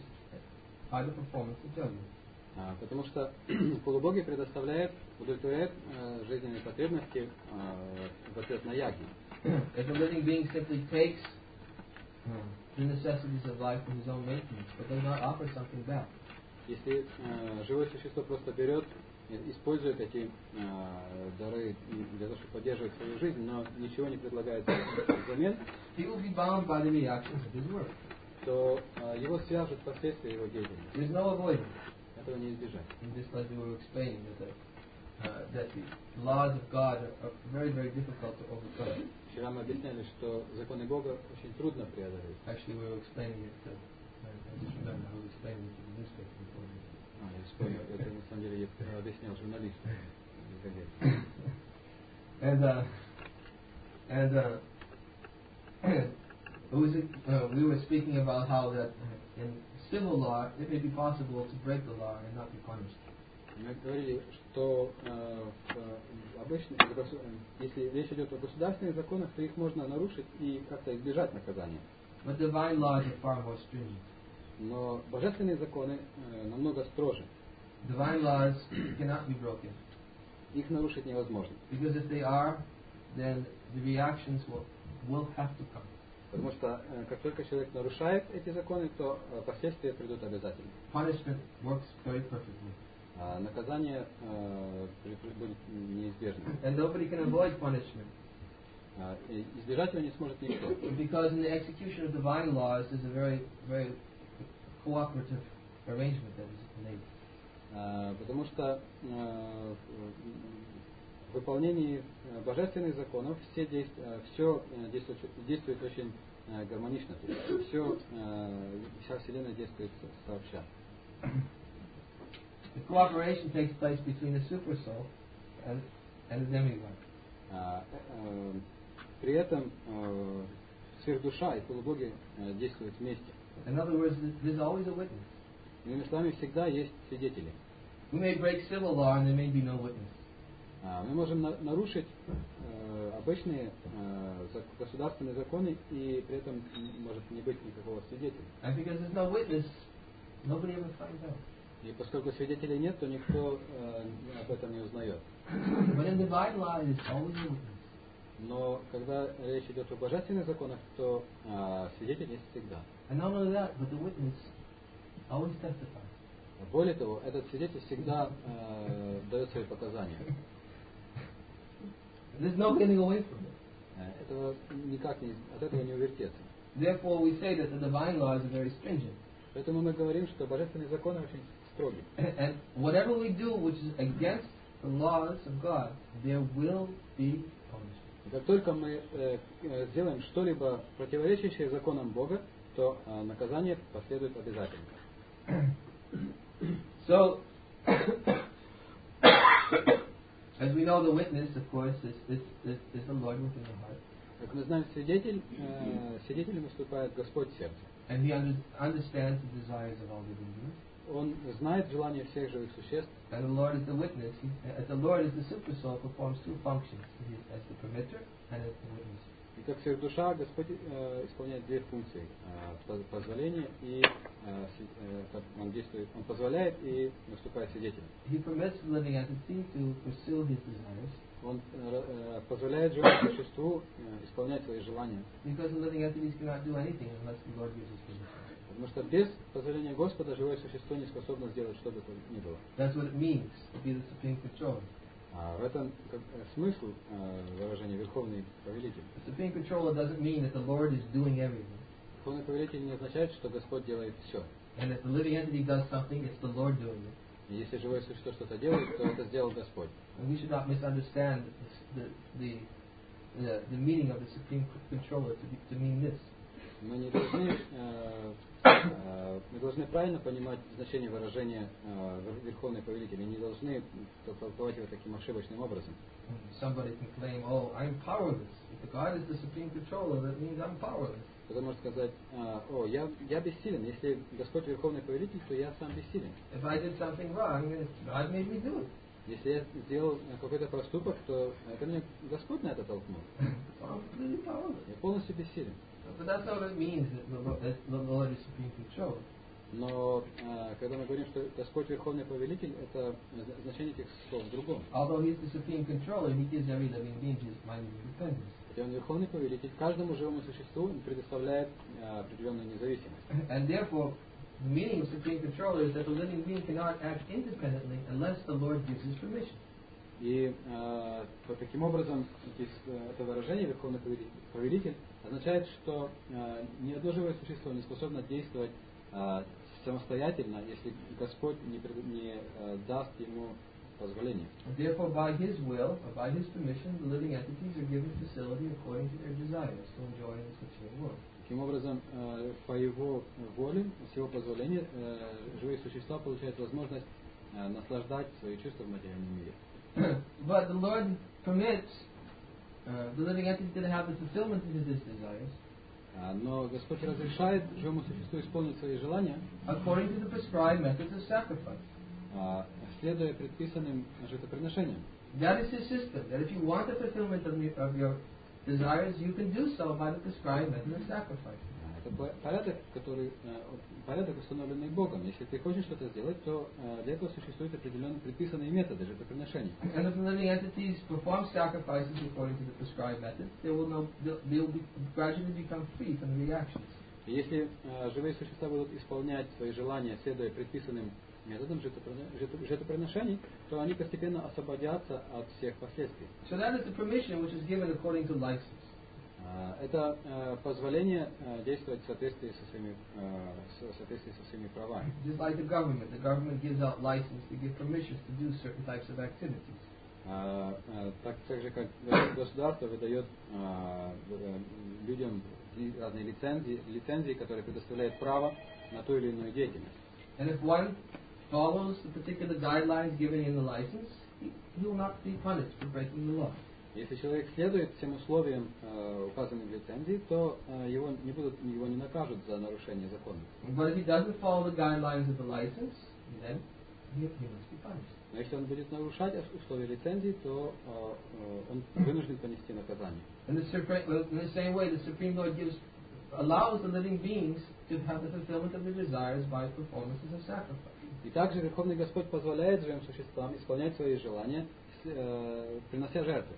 Speaker 2: by the performance of judgment.
Speaker 1: Uh, потому что полубоги предоставляют, удовлетворяют uh, жизненные потребности uh, в ответ на ягни.
Speaker 2: If a living being simply takes uh, the necessities of life for his own maintenance, but does not offer something back,
Speaker 1: если uh, живое существо просто берет, использует эти uh, дары для того, чтобы поддерживать свою жизнь, но ничего не предлагает взамен,
Speaker 2: he will be bound by the reactions of his work.
Speaker 1: то uh, его свяжут последствия его деятельности.
Speaker 2: There's no avoidance.
Speaker 1: Этого не избежать.
Speaker 2: And just like we were explaining, that the, uh, that the laws of God are, are very, very difficult to overcome.
Speaker 1: Вчера мы объясняли, что законы Бога очень трудно преодолеть.
Speaker 2: Actually, we were explaining it to, I, I just remember, I was explaining it to the newspaper before.
Speaker 1: А, я вспомнил, это на самом деле я объяснял журналисту.
Speaker 2: And, uh, and, uh, it was, uh, we were speaking about how that in civil law, it may be possible to break the law and not be punished.
Speaker 1: Мы говорили, что э, в обычно, если речь идет о государственных законах, то их можно нарушить и как-то избежать наказания.
Speaker 2: But divine laws are far more stringent.
Speaker 1: Но божественные законы э, намного строже.
Speaker 2: Divine laws cannot be broken.
Speaker 1: Их нарушить невозможно.
Speaker 2: Because if they are, then the reactions will, will have to come.
Speaker 1: Потому что э, как только человек нарушает эти законы, то э, последствия придут обязательно.
Speaker 2: Punishment works very perfectly.
Speaker 1: А наказание э, при, при, будет неизбежно.
Speaker 2: And nobody can avoid punishment.
Speaker 1: А, и избежать его не сможет никто.
Speaker 2: Because in the execution of divine laws, there's a very, very cooperative arrangement that is made.
Speaker 1: А, потому что э, в выполнении божественных законов все действия, все действует, действует очень э, гармонично. То есть все, э, вся Вселенная действует сообща.
Speaker 2: The cooperation takes place between the super soul and, and the demigod.
Speaker 1: А, э, при этом э, сверхдуша и полубоги э, действуют вместе.
Speaker 2: In other words, there's always a witness.
Speaker 1: Иными словами, всегда есть свидетели.
Speaker 2: We may break civil law and there may be no witness.
Speaker 1: А, мы можем на, нарушить э, обычные э, зак, государственные законы, и при этом может не быть никакого свидетеля.
Speaker 2: And because there's no witness, nobody ever finds out.
Speaker 1: И поскольку свидетелей нет, то никто э, об этом не узнает.
Speaker 2: But in divine law, there's always a witness.
Speaker 1: Но когда речь идет о божественных законах, то э, свидетель есть всегда.
Speaker 2: And not only that, but the witness always testifies.
Speaker 1: Более того, этот свидетель всегда э, дает свои показания.
Speaker 2: There's no getting away from it.
Speaker 1: Э, Этого никак не, от этого не увертеться.
Speaker 2: Therefore, we say that the divine laws are very stringent.
Speaker 1: Поэтому мы говорим, что божественные законы очень строги.
Speaker 2: And whatever we do which is against the laws of God, there will be punishment.
Speaker 1: И как только мы э, э, сделаем что-либо противоречащее законам Бога, то э, наказание последует обязательно.
Speaker 2: So, as we know, the witness, of course, is, is, is, is the Lord within the heart.
Speaker 1: Как мы знаем, свидетель, э, свидетелем выступает Господь в сердце.
Speaker 2: And he under, understands the desires of all living beings.
Speaker 1: Он знает желания всех живых существ.
Speaker 2: And the Lord is the witness. He, uh, the Lord is the super soul, performs two functions. He is as the permitter and as the witness.
Speaker 1: И как сверхдуша, Господь э, исполняет две функции: э, позволение и э, э, как он действует, он позволяет и выступает свидетелем.
Speaker 2: He permits the living entity to pursue his desires.
Speaker 1: Он э, э, позволяет живому существу э, исполнять свои желания.
Speaker 2: Because the living entities cannot do anything unless the Lord gives his permission.
Speaker 1: Потому что без позволения Господа живое существо не способно сделать что бы то ни было.
Speaker 2: That's what it means to be the supreme controller.
Speaker 1: А в этом как, э, смысл э, выражения Верховный Повелитель.
Speaker 2: The supreme controller doesn't mean that the Lord is doing everything.
Speaker 1: Верховный Повелитель не означает, что Господь делает все.
Speaker 2: And if the living entity does something, it's the Lord doing it.
Speaker 1: И если живое существо что-то делает, то это сделал Господь.
Speaker 2: And we should not misunderstand the, the, the, the meaning of the supreme controller to, be, to mean this.
Speaker 1: Мы не должны, э, э, мы должны правильно понимать значение выражения э, Верховный Повелитель, и не должны толковать его таким ошибочным образом.
Speaker 2: Somebody can claim, oh, I'm powerless. If God is the supreme controller, that means I'm powerless.
Speaker 1: Кто-то может сказать, э, о, я, я бессилен. Если Господь Верховный Повелитель, то я сам бессилен.
Speaker 2: If I did something wrong, then God made me do it.
Speaker 1: Если я сделал какой-то проступок, то это меня Господь на это толкнул.
Speaker 2: So I'm completely powerless.
Speaker 1: Я полностью бессилен.
Speaker 2: But that's not what it means that the Lord, that the Lord is supreme controller.
Speaker 1: Но э, когда мы говорим, что Господь Верховный Повелитель, это значение этих слов в другом.
Speaker 2: Although He's the supreme controller, He gives every living being His mind of independence.
Speaker 1: Хотя Он Верховный Повелитель, каждому живому существу Он предоставляет э, определенную независимость.
Speaker 2: And therefore, the meaning of supreme controller is that the living being cannot act independently unless the Lord gives His permission.
Speaker 1: И э, таким образом здесь, э, это выражение Верховный Повелитель означает, что э, ни одно живое существо не способно действовать э, самостоятельно, если Господь не, не э, даст ему позволения.
Speaker 2: Therefore, by His will, or by His permission, the living entities are given facility according to their desires to enjoy in this material world.
Speaker 1: Таким образом, э, по Его воле, с Его позволения, э, живые существа получают возможность э, наслаждать свои чувства в материальном мире.
Speaker 2: But the Lord permits uh, the living entity to have the fulfillment of His desires
Speaker 1: Но Господь разрешает живому существу исполнить свои желания,
Speaker 2: according to the prescribed methods of sacrifice.
Speaker 1: следуя предписанным жертвоприношениям.
Speaker 2: That is His system. That if you want the fulfillment of your, of your desires, you can do so by the prescribed method of sacrifice.
Speaker 1: Это порядок, который, порядок, установленный Богом. Если ты хочешь что-то сделать, то для этого существуют определенные предписанные методы жертвоприношений.
Speaker 2: And if the living entities perform sacrifices according to the prescribed method, they will, know, they will be, gradually become free from the reactions.
Speaker 1: И если э, живые существа будут исполнять свои желания, следуя предписанным методам жертвоприношений, то они постепенно освободятся от всех последствий.
Speaker 2: So that is the permission which is given according to license.
Speaker 1: Это э, позволение э, действовать в соответствии со своими, э, в соответствии со своими правами.
Speaker 2: Just like the government, the government gives out license to give permissions to do certain types of activities.
Speaker 1: Э, э, так, так же, как государство выдает э, людям разные лицензии, лицензии, которые предоставляют право на ту или иную деятельность.
Speaker 2: And if one follows the particular guidelines given in the license, he, he will not be punished for breaking the law.
Speaker 1: Если человек следует всем условиям, э, указанным в лицензии, то э, его не будут, его не накажут за нарушение закона.
Speaker 2: But if he doesn't follow the guidelines of the license, then he, he must be punished.
Speaker 1: Но если он будет нарушать условия лицензии, то э, э, он вынужден понести наказание.
Speaker 2: In the, supreme, in the same way, the Supreme Lord gives, allows the living beings to have the fulfillment of their desires by performances of sacrifice.
Speaker 1: И также Верховный Господь позволяет живым существам исполнять свои желания, э, принося жертвы.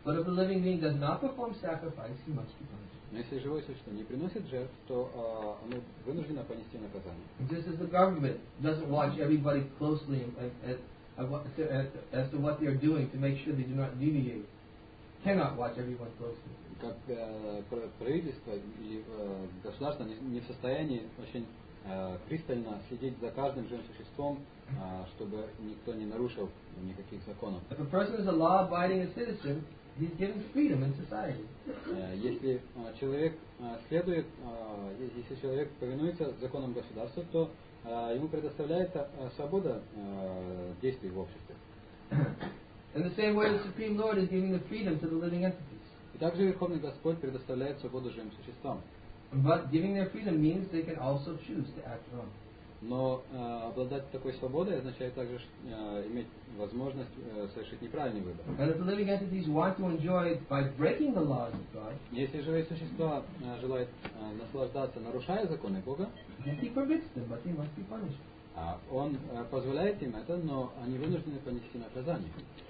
Speaker 2: But if the living being does not perform sacrifice, he must be punished.
Speaker 1: Но если живое существо не приносит жертв, то а, оно вынуждено понести наказание.
Speaker 2: Just as the government doesn't watch everybody closely and, and, and, as to what they are doing to make sure they do not deviate, cannot watch everyone closely.
Speaker 1: Как э, правительство и э, государство не, не в состоянии очень э, пристально следить за каждым живым существом, э, чтобы никто не нарушил никаких законов.
Speaker 2: If a person is a law-abiding citizen, he's given freedom in society.
Speaker 1: Э, если э, человек э, следует, э, если человек повинуется законам государства, то э, ему предоставляется э, свобода э, действий в обществе.
Speaker 2: In the same way, the Supreme Lord is giving the freedom to the living entities.
Speaker 1: И также Верховный Господь предоставляет свободу живым существам.
Speaker 2: But giving their freedom means they can also choose to act wrong.
Speaker 1: Но э, обладать такой свободой означает также э, иметь возможность э, совершить неправильный выбор.
Speaker 2: And if the living entities want to enjoy it by breaking the laws of God,
Speaker 1: Если живые существа э, желают э, наслаждаться, нарушая законы Бога,
Speaker 2: then He permits them, but they must be punished.
Speaker 1: а Он э, позволяет им это, но они вынуждены понести наказание.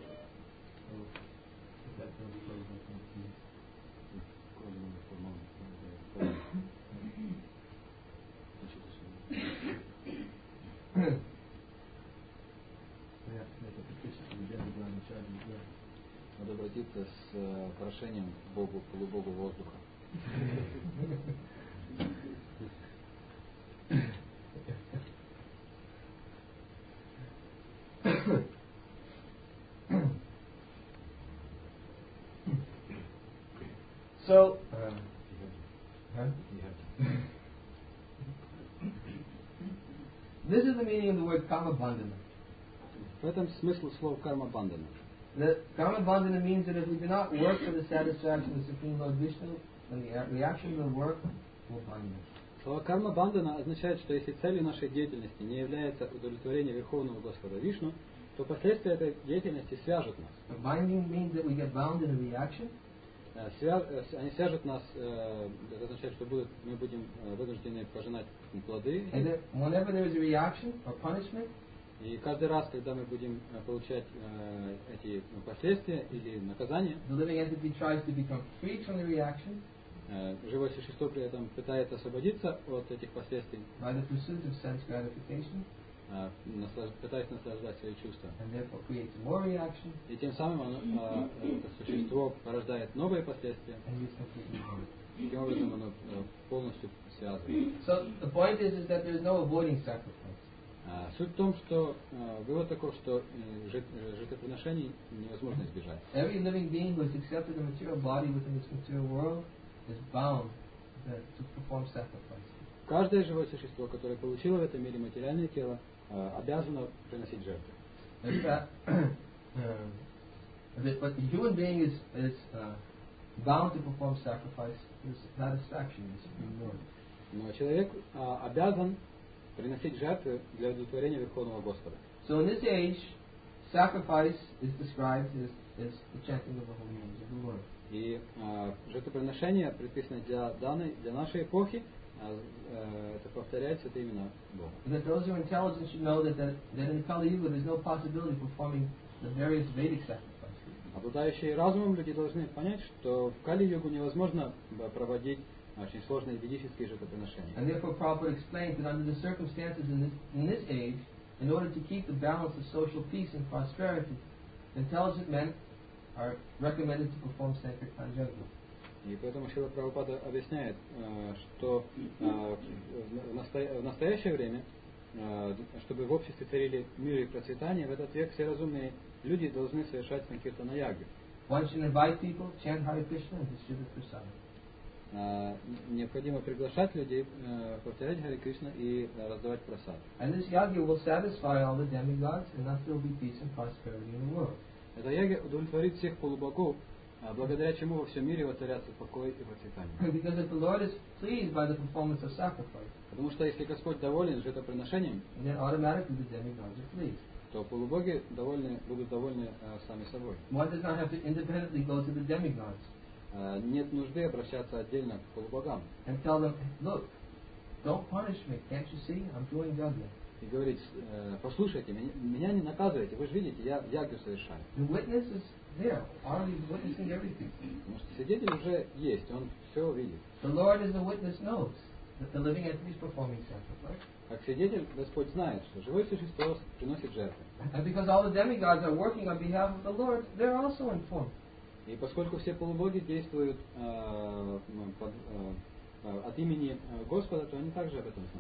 Speaker 1: Надо обратиться с э, прошением к Богу, к полубогу воздуха.
Speaker 2: So, uh, huh? This is the meaning of the word karma bandhana.
Speaker 1: В этом смысл слов карма бандана.
Speaker 2: The karma bandhana means that if we do not work for the satisfaction of the Supreme Lord Vishnu, then the reaction of the work will bind us.
Speaker 1: Слово карма бандана означает, что если целью нашей деятельности не является удовлетворение Верховного Господа Вишну, то последствия этой деятельности свяжут нас.
Speaker 2: The binding means that we get bound in a reaction.
Speaker 1: Э, свя- э, Они свяжут нас, э, это означает, что будут, мы будем э, вынуждены пожинать плоды.
Speaker 2: And that whenever there is a reaction or punishment,
Speaker 1: И каждый раз, когда мы будем э, получать э, эти последствия или наказания,
Speaker 2: the living entity tries to become free from the reaction
Speaker 1: э, живое существо при этом пытается освободиться от этих последствий,
Speaker 2: by the pursuit of sense gratification,
Speaker 1: э, наслаж- пытаясь наслаждать свои чувства.
Speaker 2: and therefore creates more reaction
Speaker 1: И тем самым оно, э, это существо порождает новые последствия.
Speaker 2: and is completely bound.
Speaker 1: Таким образом оно э, полностью связано.
Speaker 2: So the point is, is that there is no avoiding sacrifice.
Speaker 1: А, Суть в том, что э, вывод таков, что э, жит- э, жертвоприношений невозможно избежать.
Speaker 2: Every living being who has accepted a material body within this material world is bound uh, to perform sacrifice.
Speaker 1: Каждое живое существо, которое получило в этом мире материальное тело, э, обязано приносить жертвы.
Speaker 2: In fact, uh, that- but the human being is, is uh, bound to perform sacrifice for the satisfaction of the Supreme Lord.
Speaker 1: Но человек э, обязан приносить жертвы для удовлетворения Верховного Господа.
Speaker 2: So in this age, sacrifice is described as, as the chanting of the holy names of the Lord.
Speaker 1: И э, жертвоприношение предписано для данной, для нашей эпохи, э, э, это повторять это именно Бога.
Speaker 2: And that those who are intelligent should know that, that, that in the Kali Yuga there is no possibility of performing the various Vedic sacrifices.
Speaker 1: Обладающие разумом люди должны понять, что в Кали-югу невозможно э, проводить очень сложные ведические жертвоприношения.
Speaker 2: And therefore Prabhupada explains that under the circumstances in this, in this age, in order to keep the balance of social peace and prosperity, intelligent men are recommended to perform sacred Panjagya.
Speaker 1: И поэтому Шрила Прабхупада объясняет, э, что э, в, насто- в настоящее время, э, чтобы в обществе царили мир и процветание, в этот век все разумные люди должны совершать санкиртана ягги.
Speaker 2: One should invite people, chant Hare Krishna, and distribute prasada.
Speaker 1: Э, необходимо приглашать людей, э, повторять Харе Кришна и э, раздавать прасад.
Speaker 2: And this yagya will satisfy all the demigods, and thus there will be peace and prosperity in the world.
Speaker 1: Эта яга удовлетворит всех полубогов, э, благодаря чему во всем мире воцарятся покой и процветание.
Speaker 2: Because if the Lord is pleased by the performance of sacrifice,
Speaker 1: Потому что если Господь доволен жертвоприношением,
Speaker 2: then automatically the demigods are pleased.
Speaker 1: то полубоги довольны, будут довольны э, сами собой.
Speaker 2: One does not have to independently go to the demigods
Speaker 1: Э, нет нужды обращаться отдельно к полубогам
Speaker 2: and tell them, look, don't punish me, can't you see? I'm doing yagya.
Speaker 1: и говорить, э, послушайте, меня, меня не наказывайте, вы же видите, я ягью совершаю.
Speaker 2: The witness is there, already witnessing everything.
Speaker 1: Потому что свидетель уже есть, он все видит.
Speaker 2: The Lord as a witness knows that the living entity is performing sacrifice.
Speaker 1: Как свидетель, Господь знает, что живое существо приносит жертвы.
Speaker 2: And because all the demigods are working on behalf of the Lord, they're also informed.
Speaker 1: И поскольку все полубоги действуют э, под, э, от имени Господа, то они также об этом знают.